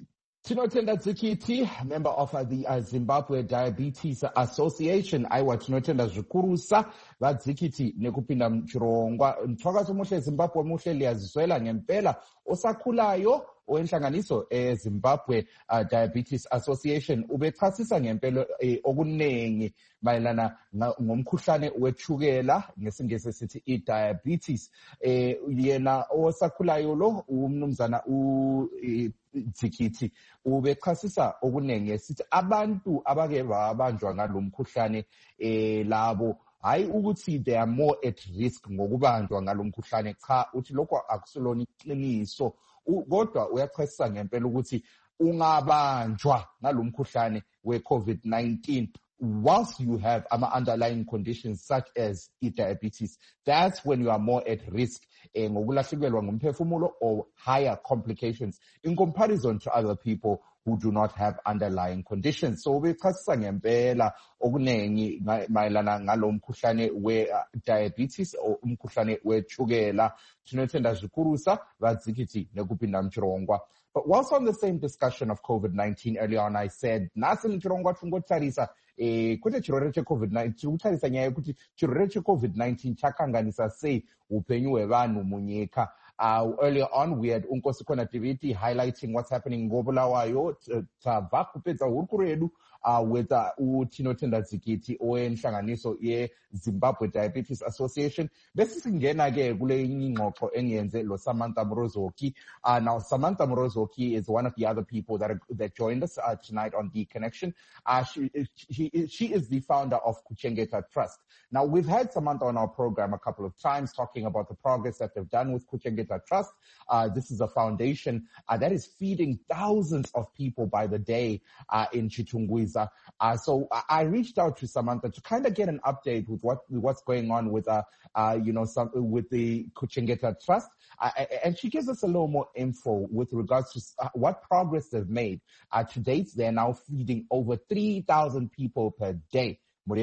A: Tinotenda Dzikiti, member of uh, the uh, Zimbabwe Diabetes Association, aiwa tinotenda zvikurusa vadzikiti nekupinda muchirongwa mthwakazo muhle Zimbabwe muhle liyazizwela ngempela osakhulayo owenhlanganiso eZimbabwe uh, Diabetes Association ubechasisa ngempela eh, okunengi mayelana ngomkhuhlane wechukela ngesingisi sithi i-diabetes eh yena osakhulayo lo umnumzana u eh, Dzikiti ubechasisa okunengi sithi abantu abake babanjwa ngalomkhuhlane eh labo hayi ukuthi they are more at risk ngokubanjwa ngalomkhuhlane cha uthi lokho akusilona iqiniso kodwa uyachasisa ngempela ukuthi ungabanjwa ngalomkhuhlane we-COVID nineteen whilst you have ama underlying conditions such as diabetes, that's when you are more at risk eh, ngokulahlekelwa ngumphefumulo or higher complications in comparison to other people who do not have underlying conditions. So ubechasisa ngempela okunengi mayelana ngalomkhuhlane we-diabetes or umkhuhlane wechukela tinotenda zvikurusa vadzikiti nekupinda mchirongwa. But whilst on the same discussion of COVID nineteen earlier on, I said nasi mchirongwa tungotarisa eh kuti chirwere che-COVID nineteen kutarisa nyaya yekuti chirwere che-COVID nineteen chakanganisa sei upenyu hwevanhu munyika. Uh, earlier on, we had Unkosi Kona Tiviti highlighting what's happening in Ngobulawayo, tabva kupedza hurukuro yedu uh, with uh, Tinotenda Dzikiti owenhlanganiso ye Zimbabwe Diabetes Association. Bese singena ke kule ingxoxo engiyenze lo Samantha Mrozoki. Uh, now Samantha Mrozoki is one of the other people that are, that joined us uh, tonight on the connection. Uh, she, she she is the founder of Kuchengeta Trust. Now we've had Samantha on our program a couple of times talking about the progress that they've done with Kuchengeta Trust. Uh, this is a foundation uh, that is feeding thousands of people by the day uh, in Chitungwiza. Uh, so I, I reached out to Samantha to kind of get an update with what what's going on with uh, uh you know some with the Kuchengeta Trust, uh, and she gives us a little more info with regards to uh, what progress they've made. Uh, to date, they're now feeding over three thousand people per day.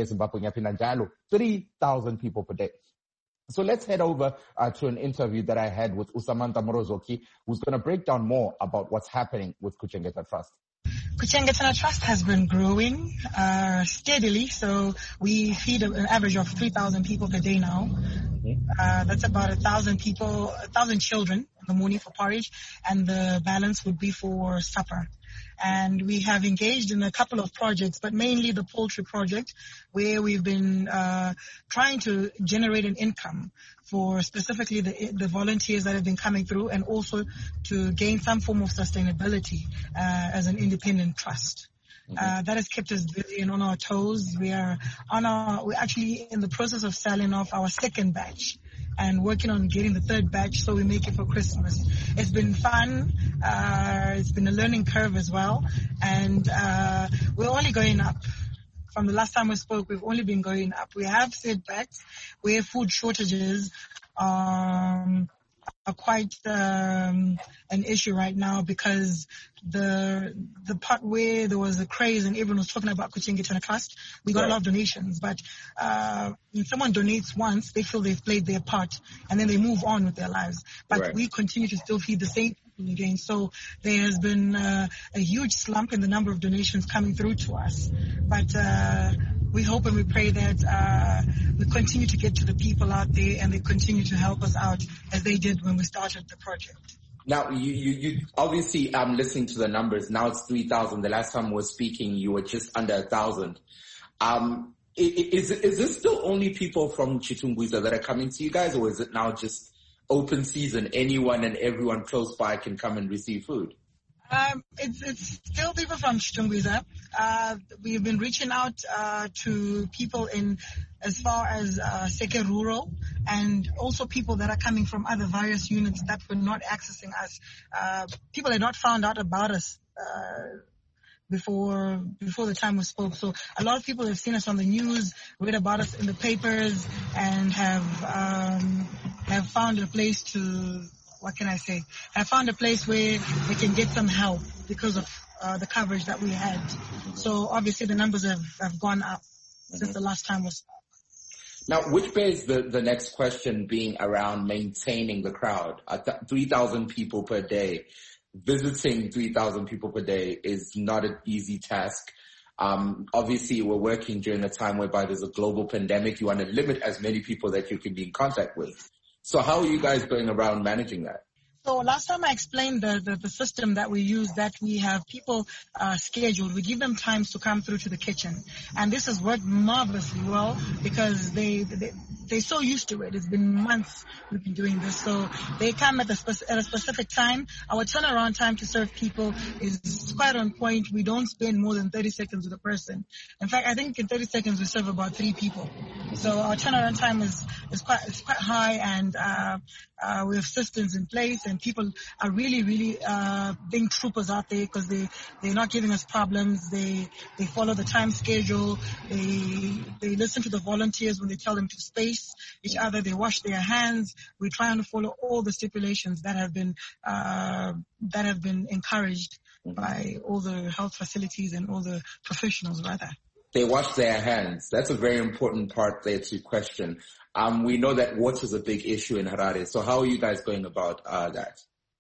A: three thousand people per day. So let's head over uh, to an interview that I had with Samantha Mrozoki, who's going to break down more about what's happening with Kuchengeta Trust.
F: Kuchengeta Trust has been growing uh, steadily, so we feed an average of three thousand people per day now. Uh, that's about a thousand people, a thousand children in the morning for porridge, and the balance would be for supper. And we have engaged in a couple of projects, but mainly the poultry project, where we've been uh, trying to generate an income for specifically the, the volunteers that have been coming through, and also to gain some form of sustainability uh, as an independent trust. Mm-hmm. Uh, that has kept us busy and on our toes. We are on our, we're actually in the process of selling off our second batch and working on getting the third batch so we make it for Christmas. It's been fun. Uh, it's been a learning curve as well. And uh, we're only going up. From the last time we spoke, we've only been going up. We have setbacks where food shortages um, are quite um, an issue right now, because the the part where there was a craze and everyone was talking about Kuchengeta Trust, we got right. a lot of donations. But uh, when someone donates once, they feel they've played their part, and then they move on with their lives. But right. we continue to still feed the same people again. So there has been uh, a huge slump in the number of donations coming through to us. But uh, we hope and we pray that uh, we continue to get to the people out there, and they continue to help us out as they did when we started the project.
C: Now, you, you, you obviously, I'm listening to the numbers. Now it's three thousand. The last time we were speaking, you were just under one thousand. Um, is, is this still only people from Chitungwiza that are coming to you guys, or is it now just open season? Anyone and everyone close by can come and receive food?
F: Um, it's, it's still people from Chitungwiza. Uh, we've been reaching out uh, to people in as far as uh, Seke Rural, and also people that are coming from other various units that were not accessing us. Uh, people had not found out about us uh, before before the time we spoke. So a lot of people have seen us on the news, read about us in the papers, and have um, have found a place to. What can I say? I found a place where they can get some help because of uh, the coverage that we had. So obviously the numbers have, have gone up mm-hmm. since the last time was.
C: Now, which bears the, the next question being around maintaining the crowd. Uh, th- three thousand people per day. visiting three thousand people per day is not an easy task. Um, obviously, we're working during a time whereby there's a global pandemic. You want to limit as many people that you can be in contact with. So how are you guys going around managing that?
F: So last time I explained the, the, the system that we use, that we have people uh, scheduled. We give them times to come through to the kitchen. And this has worked marvelously well because they, they, they're so used to it. It's been months we've been doing this. So they come at, the spe- at a specific time. Our turnaround time to serve people is quite on point. We don't spend more than thirty seconds with a person. In fact, I think in thirty seconds we serve about three people. So our turnaround time is, is quite, is quite high, and uh, uh, we have systems in place, and people are really, really uh, being troopers out there because they, they're not giving us problems. They they follow the time schedule. They they listen to the volunteers when they tell them to space each other. They wash their hands. We're trying to follow all the stipulations that have been uh, that have been encouraged by all the health facilities and all the professionals, rather.
C: They wash their hands. That's a very important part there to question. Um, we know that water is a big issue in Harare. So how are you guys going about uh, that?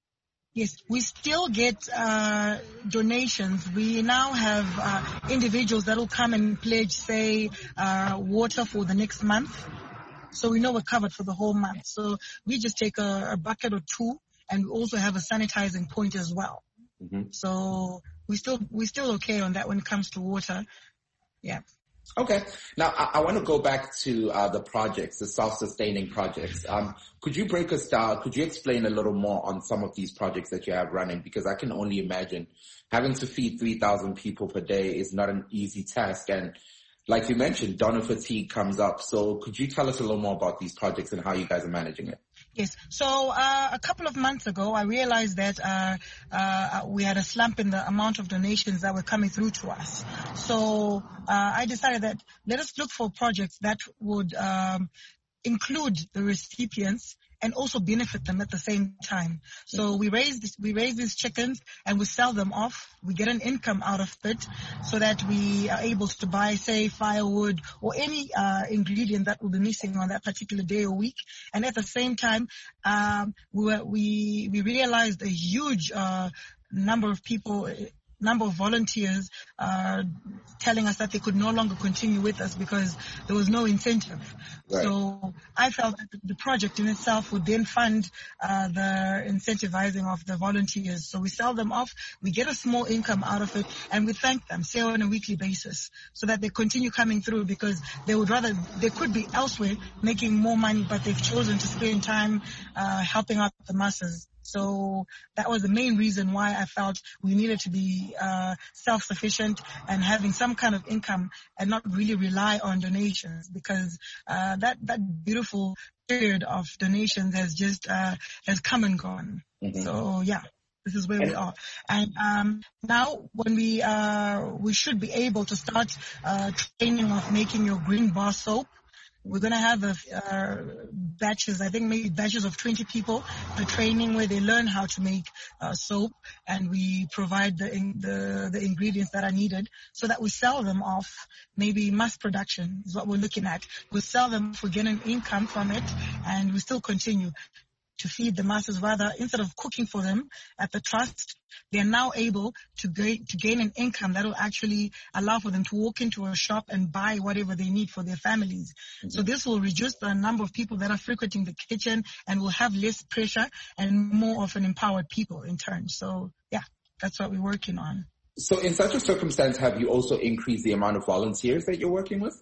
F: Yes, we still get uh, donations. We now have uh, individuals that will come and pledge, say, uh, water for the next month. So we know we're covered for the whole month. So we just take a, a bucket or two, and we also have a sanitizing point as well. Mm-hmm. So we still we still okay on that when it comes to water. Yeah.
C: Okay. Now, I, I want to go back to uh, the projects, the self-sustaining projects. Um, could you break us down? Could you explain a little more on some of these projects that you have running? Because I can only imagine having to feed three thousand people per day is not an easy task. And like you mentioned, donor fatigue comes up. So could you tell us a little more about these projects and how you guys are managing it?
F: Yes. So uh, a couple of months ago, I realized that uh, uh, we had a slump in the amount of donations that were coming through to us. So uh, I decided that let us look for projects that would um, include the recipients and also benefit them at the same time. So we raise this, we raise these chickens and we sell them off. We get an income out of it so that we are able to buy, say, firewood or any uh, ingredient that will be missing on that particular day or week. And at the same time, um, we were, we we realized a huge uh, number of people. number of volunteers uh, telling us that they could no longer continue with us because there was no incentive. Right. So I felt that the project in itself would then fund uh, the incentivizing of the volunteers. So we sell them off, we get a small income out of it, and we thank them, say on a weekly basis, so that they continue coming through because they would rather, they could be elsewhere making more money, but they've chosen to spend time uh, helping out the masses. So that was the main reason why I felt we needed to be uh, self-sufficient and having some kind of income and not really rely on donations, because uh, that that beautiful period of donations has just uh, has come and gone. Mm-hmm. So yeah, this is where we are. And um, now when we uh, we should be able to start uh, training of making your green bar soap. We're going to have a, uh, batches, I think maybe batches of twenty people, the training where they learn how to make uh, soap, and we provide the, in, the the ingredients that are needed so that we sell them off. Maybe mass production is what we're looking at. We sell them, we get an income from it, and we still continue to feed the masses. Rather, instead of cooking for them at the trust, they are now able to gain, to gain an income that will actually allow for them to walk into a shop and buy whatever they need for their families. Mm-hmm. So this will reduce the number of people that are frequenting the kitchen and will have less pressure and more of an empowered people in turn. So yeah, that's what we're working on.
C: So in such a circumstance, have you also increased the amount of volunteers that you're working with?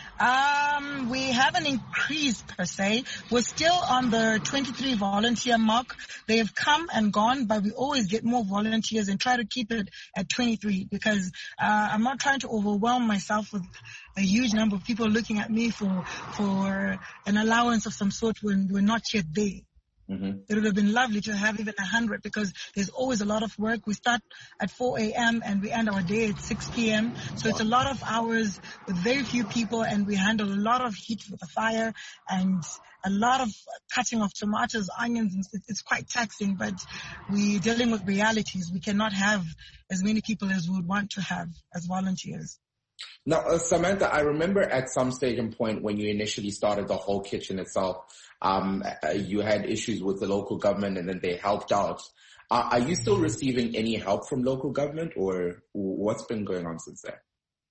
F: Um, we haven't increased per se. We're still on the twenty-three volunteer mark. They have come and gone, but we always get more volunteers and try to keep it at twenty-three because uh, I'm not trying to overwhelm myself with a huge number of people looking at me for for an allowance of some sort when we're not yet there. Mm-hmm. It would have been lovely to have even a hundred because there's always a lot of work. We start at four a.m. and we end our day at six p.m. So wow. It's a lot of hours with very few people, and we handle a lot of heat with the fire and a lot of cutting of tomatoes, onions. It's quite taxing, but we're dealing with realities. We cannot have as many people as we would want to have as volunteers.
C: Now, uh, Samantha, I remember at some stage and point when you initially started the whole kitchen itself, um, uh, you had issues with the local government and then they helped out. Uh, are you still receiving any help from local government, or what's been going on since then?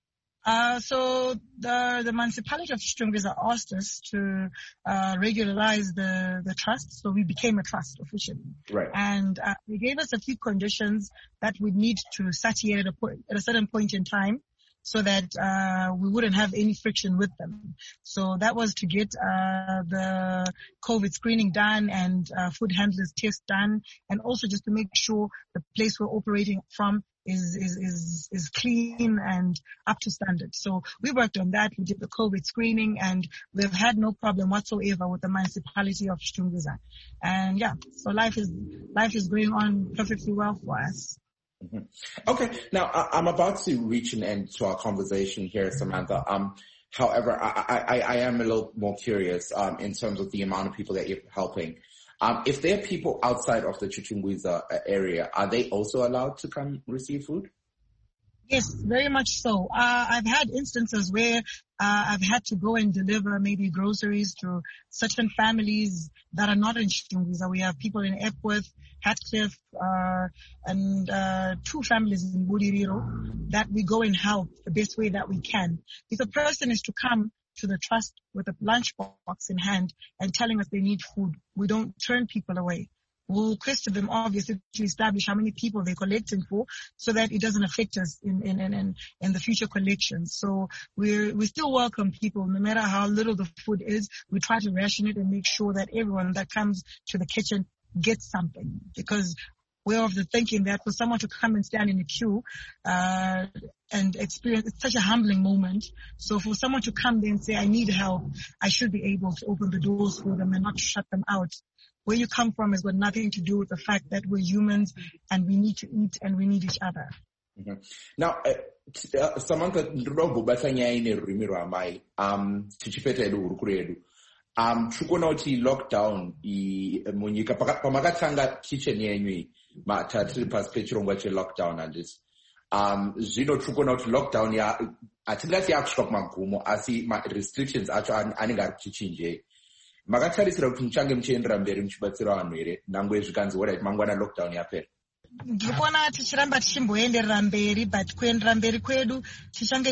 F: Uh, so the the municipality of Chitungwiza asked us to uh, regularize the, the trust, so we became a trust officially.
C: Right.
F: And uh, they gave us a few conditions that we need to satiate at a, point, at a certain point in time, so that uh, we wouldn't have any friction with them. So that was to get uh, the COVID screening done and uh, food handlers test done, and also just to make sure the place we're operating from is, is, is, is clean and up to standard. So we worked on that. We did the COVID screening, and we've had no problem whatsoever with the municipality of Chitungwiza. And yeah, so life is, life is going on perfectly well for us.
C: Mm-hmm. Okay, now I, I'm about to reach an end to our conversation here, Samantha. Um, however, I, I, I am a little more curious um, in terms of the amount of people that you're helping. Um, if there are people outside of the Chitungwiza area, are they also allowed to come receive food?
F: Yes, very much so. Uh, I've had instances where uh, I've had to go and deliver maybe groceries to certain families that are not in Chitungwiza. We have people in Epworth, Hatcliffe, uh, and uh, two families in Buliriro that we go and help the best way that we can. If a person is to come to the trust with a lunchbox in hand and telling us they need food, we don't turn people away. We'll question them, obviously, to establish how many people they're collecting for, so that it doesn't affect us in, in, in, in the future collections. So we we still welcome people, no matter how little the food is. We try to ration it and make sure that everyone that comes to the kitchen gets something, because we're of the thinking that for someone to come and stand in a queue uh, and experience, it's such a humbling moment. So for someone to come there and say, I need help, I should be able to open the doors for them and not shut them out. Where you come from has got nothing to do with the fact that we're humans and we need to eat and we need each other.
C: Mm-hmm. Now, uh, uh, Samantha, ndogo batanya ine rurimi rwamai, um, tichipeta edu hurukuru edu. Um, chukona uti lockdown, i munyika, pamakatanga kitchen yenyu, ma tatiri pasi pechirongwa che lockdown and this. Um, zvino chukona uti lockdown ya, atingati yakushoka magumo, asi ma restrictions acho anenge ari kuchichinje. Makatarisira kuti muchange muchiendera mberi muchibatsira vanhu here nangwe zvikanzi alright mangwana lockdown yapera?
F: Ndiri kuona tichiramba tichimboenderera mberi, but kuenderera mberi kwedu tichange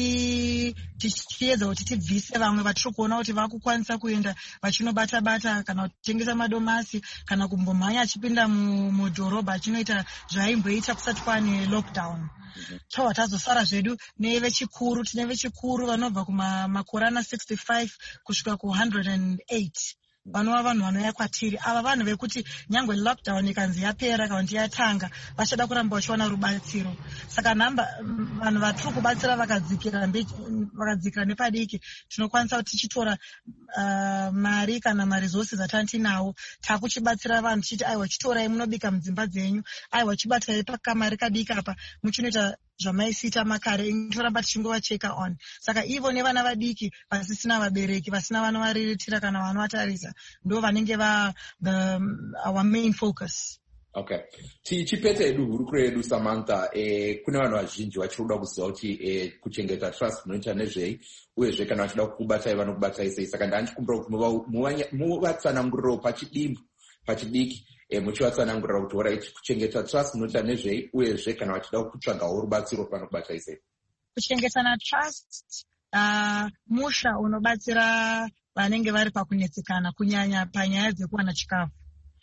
F: tichiedza kuti tibvise vamwe vatiri kuona kuti vakukwanisa kuenda vachinobata bata kana kutengesa madomasi kana kumbomhanya achipinda mudhorobha achinoita zvaimboita kusati kwane lockdown. Tawa tazosara zvedu nevechikuru, tine vechikuru vanobva kumakore ana sixty-five kusvika ku one hundred eight. Vanova vanhu vanouya kwatiri. Ava vanhu vekuti nyangwe lockdown ikanzi yapera kana kuti yatanga, vachada kuramba vachiwana rubatsiro. Saka namba vanhu vatiri kubatsira vakadzikira vakadzikira nepadiki, tinokwanisa kuti tichitora uh, mari kana maresources atinawo takuchibatsira vanhu tichiti aiwa chitorai munobika mudzimba dzenyu, aiwa chibatirai pakamari kadiki apa muchinoita zvamaisita makare, toramba tichingovacheka on. Saka ivo nevana vadiki vasisina vabereki, vasina vanovariritira kana vanovatarisa, ndo vanenge va the our main focus.
C: Okay. Tichipeta edu hurukuru edu Samantha, eh, kune vanhu vazhinji vachida kuziva kuti eh, kuchengeta trust munoita nezvei, uyezve kana vachida kukubatai vanokubatai sei. Saka ndandichikumbira kuti muvatsananguriro pachidimbu pachidiki eh, muchivatsanangurira kuti alright kuchengeta trust munoita nezvei, uyezve kana vachida kutsvagawo rubatsiro vanokubatai sei.
F: Kuchengetana trust uh, musha unobatsira vanenge vari pakunetsekana kunyanya panyaya dzekuwana chikafu.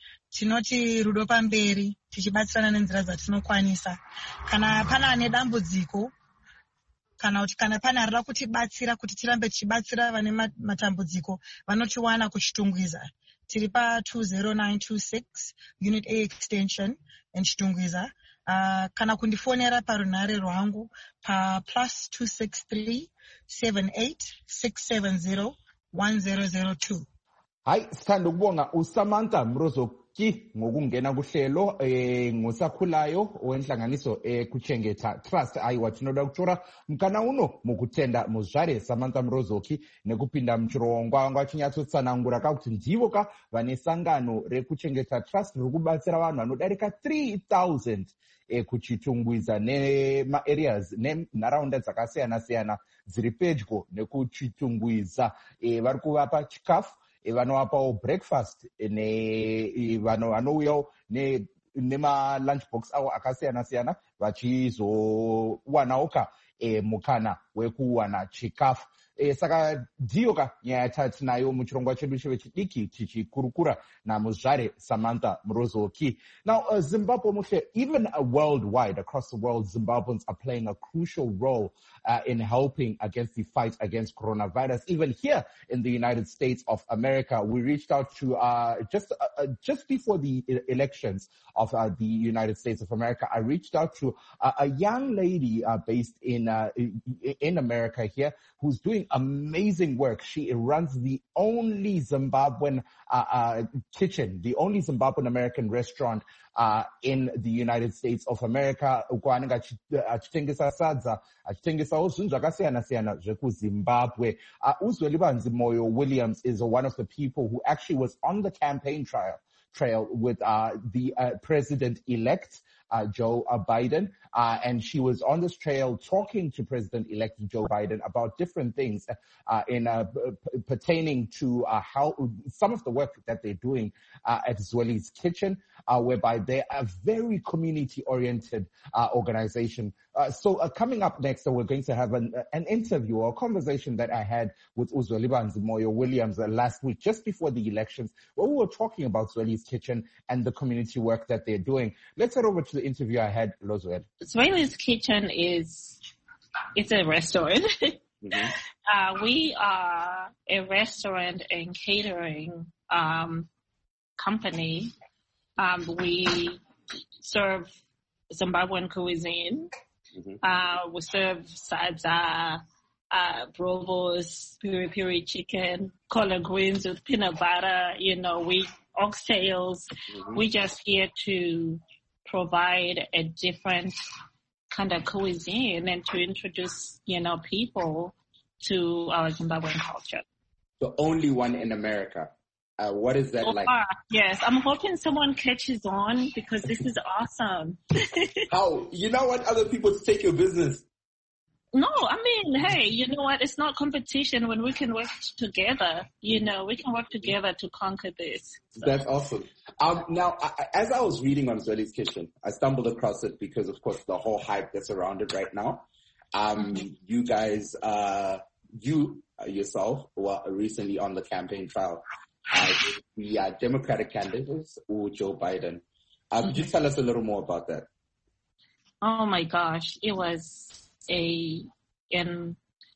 F: Tinoti rudo pamberi, tichibatsirana nenzira dzatinokwanisa. Kana pana ane dambudziko, kana kuti kana pana arida kutibatsira kuti tirambe tichibatsira vane matambudziko, vanotiwana kuChitungwiza. Tiri pa two zero nine two six Unit A extension in Chitungwiza. Uh, kana kundifonera parunhare rwangu pa plus two six three seven eight six seven zero one zero zero two.
A: Hai, sithanda ukubonga uSamantha Mrozoki ngokungena kuhlelo eh ngosakhulayo wenhlanganiso eh kuchengeta trust. Aiwa tinoda kutora mkana uno mukutenda muzvare Samantha Mrozoki nekupinda mchirongwa wanga chinyatso-tsanangura kakuti ndivo ka vane sangano rekuchengeta trust rikubatsira vanhu vanodarika three thousand eh kuChitungwiza nema areas nenharaunda dzakasiyana siyana dziri pedyo nekuChitungwiza. Eh vari kuvapa chikafu, vanovapawo breakfast, ne vanhu vanouyawo ne nema lunchbox awo akasiyana siyana vachizowanauka e, mukana wekuwana chikafu. E, saka ndiyo ka nyaya yatati nayo muchirongwa chedu chevechidiki tichikurukura namuzvare Samantha Mrozoki. Now, uh, Zimbabwe, Mushe, even uh, worldwide, across the world, Zimbabweans are playing a crucial role uh, in helping against the fight against coronavirus. Even here in the United States of America, we reached out to uh, just uh, uh, just before the e- elections of uh, the United States of America. I reached out to uh, a young lady uh, based in uh, in America here who's doing amazing work. She runs the only Zimbabwean uh, uh, kitchen, the only Zimbabwean American restaurant uh, in the United States of America. Achitengesa sadza, achitengesawo zvinhu zvakasiyana siyana zvekuZimbabwe. Uh, Uzwelibanzi Moyo Williams is one of the people who actually was on the campaign trial trail with uh, the uh, president-elect uh, Joe uh, Biden, uh, and she was on this trail talking to President-elect Joe Biden about different things uh, in uh, p- pertaining to uh, how some of the work that they're doing uh, at Zweli's Kitchen, uh, whereby they're a very community-oriented uh, organization. Uh, so uh, coming up next, uh, we're going to have an, an interview or a conversation that I had with Uzwelibanzi Moyo Williams uh, last week, just before the elections, where we were talking about Zweli's Kitchen and the community work that they're doing. Let's head over to the interview I had, Lozweli.
G: Zweli's Kitchen is, it's a restaurant. Mm-hmm. uh, we are a restaurant and catering um, company. Um, we serve Zimbabwean cuisine. Mm-hmm. Uh, we serve sadza, uh, brovos, piri piri chicken, collard greens with peanut butter, you know, we, oxtails. Mm-hmm. We're just here to provide a different kind of cuisine and to introduce, you know, people to our Zimbabwean culture.
C: The only one in America. Uh, what is that
G: so
C: like?
G: Far, yes, I'm hoping someone catches on because this is awesome.
C: How? You know what? Other people to take your business.
G: No, I mean, hey, you know what? It's not competition when we can work together. You know, we can work together to conquer this. So.
C: That's awesome. Um, now, I, as I was reading on Zweli's Kitchen, I stumbled across it because, of course, the whole hype that's around it right now. Um, mm-hmm. You guys, uh, you uh, yourself were recently on the campaign trail. Uh, the uh, Democratic candidates or Joe Biden. Uh, could you tell us a little more about that?
G: Oh my gosh, it was a an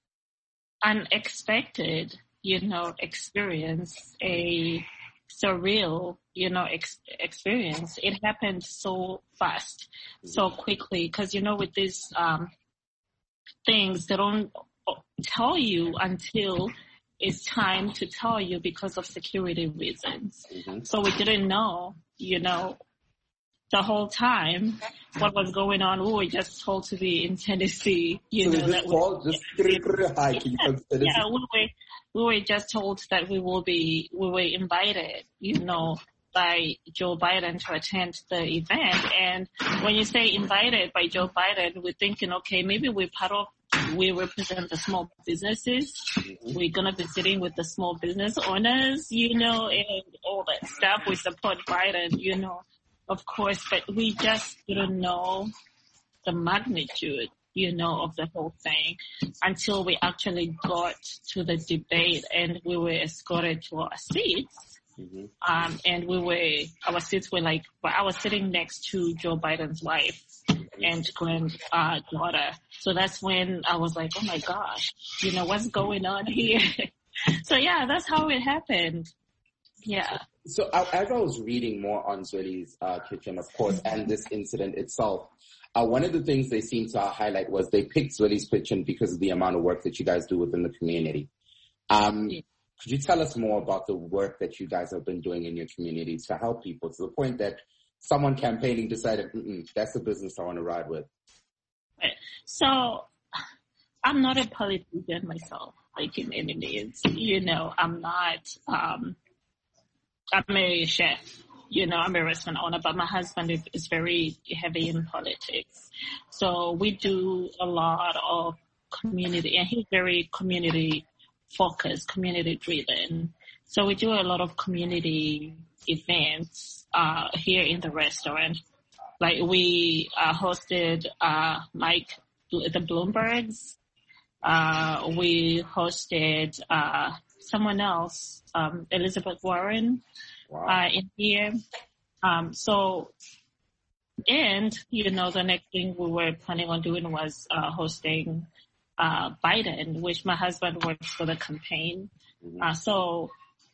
G: unexpected, you know, experience, a surreal, you know, ex- experience. It happened so fast, so quickly, because you know, with these um, things, they don't tell you until it's time to tell you because of security reasons. Mm-hmm. So we didn't know, you know, the whole time what was going on. We were just told to be in Tennessee, you
C: so
G: know.
C: That called, just yeah,
G: high, yeah, yeah we were we were just told that we will be we were invited, you know, by Joe Biden to attend the event. And when you say invited by Joe Biden, we're thinking, okay, maybe we're part of we represent the small businesses. Mm-hmm. We're going to be sitting with the small business owners, you know, and all that stuff. We support Biden, you know, of course, but we just didn't know the magnitude, you know, of the whole thing until we actually got to the debate and we were escorted to our seats. Mm-hmm. Um, and we were, our seats were like, well, I was sitting next to Joe Biden's wife and granddaughter. Uh, so that's when I was like, oh my gosh, you know, what's going on here? So yeah, that's how it happened. Yeah.
C: So uh, as I was reading more on Zweli's uh, Kitchen, of course, and this incident itself, uh, one of the things they seemed to highlight was they picked Zweli's Kitchen because of the amount of work that you guys do within the community. Um, yeah. Could you tell us more about the work that you guys have been doing in your communities to help people to the point that someone campaigning decided, Mm-mm, that's the business I want to ride with?
G: So I'm not a politician myself, like in any means. You know, I'm not, um, I'm a chef, you know, I'm a restaurant owner, but my husband is very heavy in politics. So we do a lot of community, and he's very community focused, community driven. So we do a lot of community events uh here in the restaurant like we uh, hosted uh, Mike, the Bloombergs. Uh, we hosted uh, someone else, um, Elizabeth Warren, wow. uh, in here. Um, so, and, you know, the next thing we were planning on doing was uh, hosting uh, Biden, which my husband works for the campaign. Mm-hmm. Uh, so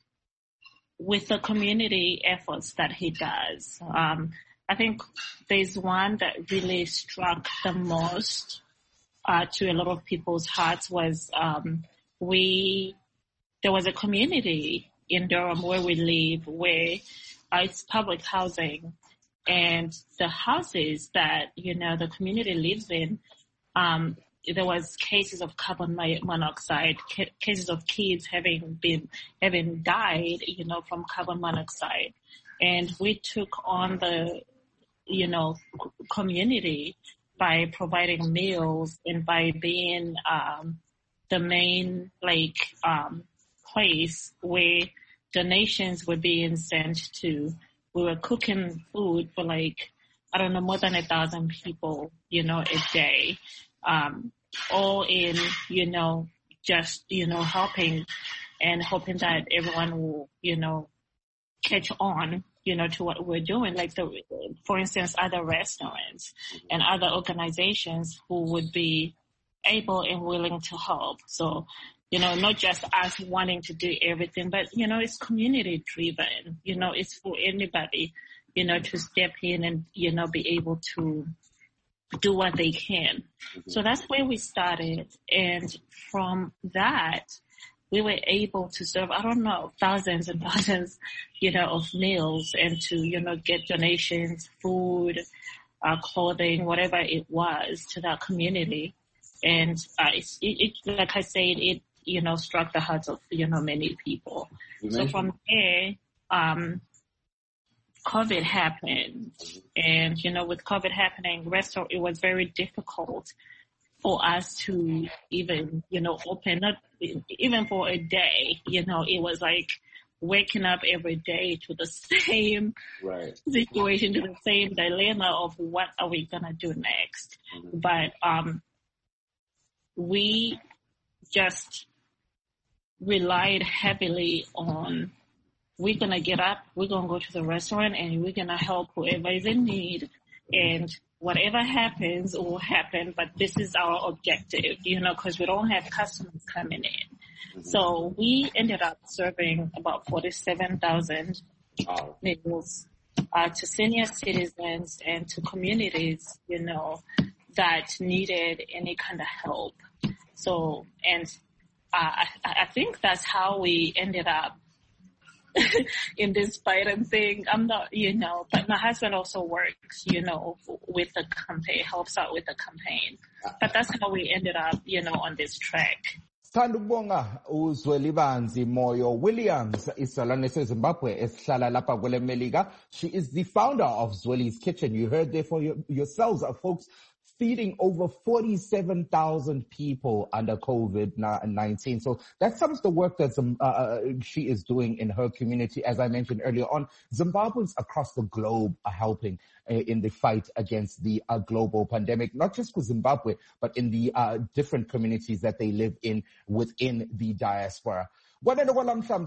G: with the community efforts that he does, um, I think there's one that really struck the most uh, to a lot of people's hearts was um, we, there was a community in Durham where we live where uh, it's public housing, and the houses that, you know, the community lives in, um, there was cases of carbon monoxide, ca- cases of kids having been, having died, you know, from carbon monoxide. And we took on the, you know, community by providing meals and by being, um, the main, like, um, place where donations were being sent to. We were cooking food for like, I don't know, more than a thousand people, you know, a day. Um, all in, you know, just, you know, helping and hoping that everyone will, you know, catch on, you know, to what we're doing. Like the, for instance, other restaurants and other organizations who would be able and willing to help. So, you know, not just us wanting to do everything, but, you know, it's community driven. You know, it's for anybody, you know, to step in and, you know, be able to do what they can. So that's where we started. And from that, we were able to serve, I don't know, thousands and thousands, you know, of meals and to, you know, get donations, food, uh, clothing, whatever it was to that community. And, uh, it's, it, it, like I said, it, you know, struck the hearts of, you know, many people. So from there, um, COVID happened. And, you know, with COVID happening, restaurant, it was very difficult for us to even, you know, open, not even for a day, you know, it was like waking up every day to the same right. situation, to the same dilemma of what are we going to do next. Mm-hmm. But, um, we just relied heavily on, we're going to get up, we're going to go to the restaurant, and we're going to help whoever is in need. And whatever happens will happen, but this is our objective, you know, because we don't have customers coming in. Mm-hmm. So we ended up serving about forty-seven thousand wow. meals uh, to senior citizens and to communities, you know, that needed any kind of help. So, and uh, I, I think that's how we ended up in this Biden thing. I'm not, you know, but my husband also works, you know, with the campaign, helps out with the campaign. But that's how we ended up, you know, on this track.
A: Sandubonga uZwelibanzi Moyo Williams isalane seZimbabwe esihlala lapha kwele Melika. She is the founder of Zweli's Kitchen. You heard there for your, yourselves, uh, folks. Feeding over forty-seven thousand people under COVID nineteen. So that's some of the work that um, uh, she is doing in her community. As I mentioned earlier on, Zimbabweans across the globe are helping uh, in the fight against the uh, global pandemic, not just for Zimbabwe, but in the uh, different communities that they live in within the diaspora. Once again,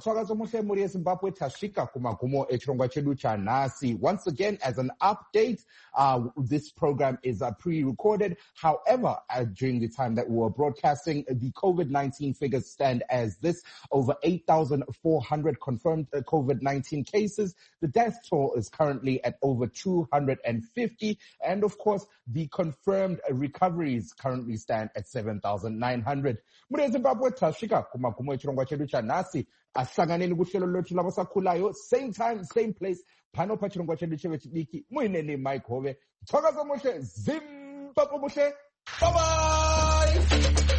A: as an update, uh, this program is uh, pre-recorded. However, uh, during the time that we were broadcasting, the COVID nineteen figures stand as this: over eight thousand four hundred confirmed uh, COVID nineteen cases. The death toll is currently at over two hundred fifty. And of course, the confirmed uh, recoveries currently stand at seven thousand nine hundred. Nasi aslanganeni kuhlelo lwethu labasakhulayo, same time same place, phano pachirongwa chedu chevechidiki, muinene Mike Hove. Thokoza muhle, Zimbabwe muhle, bye bye.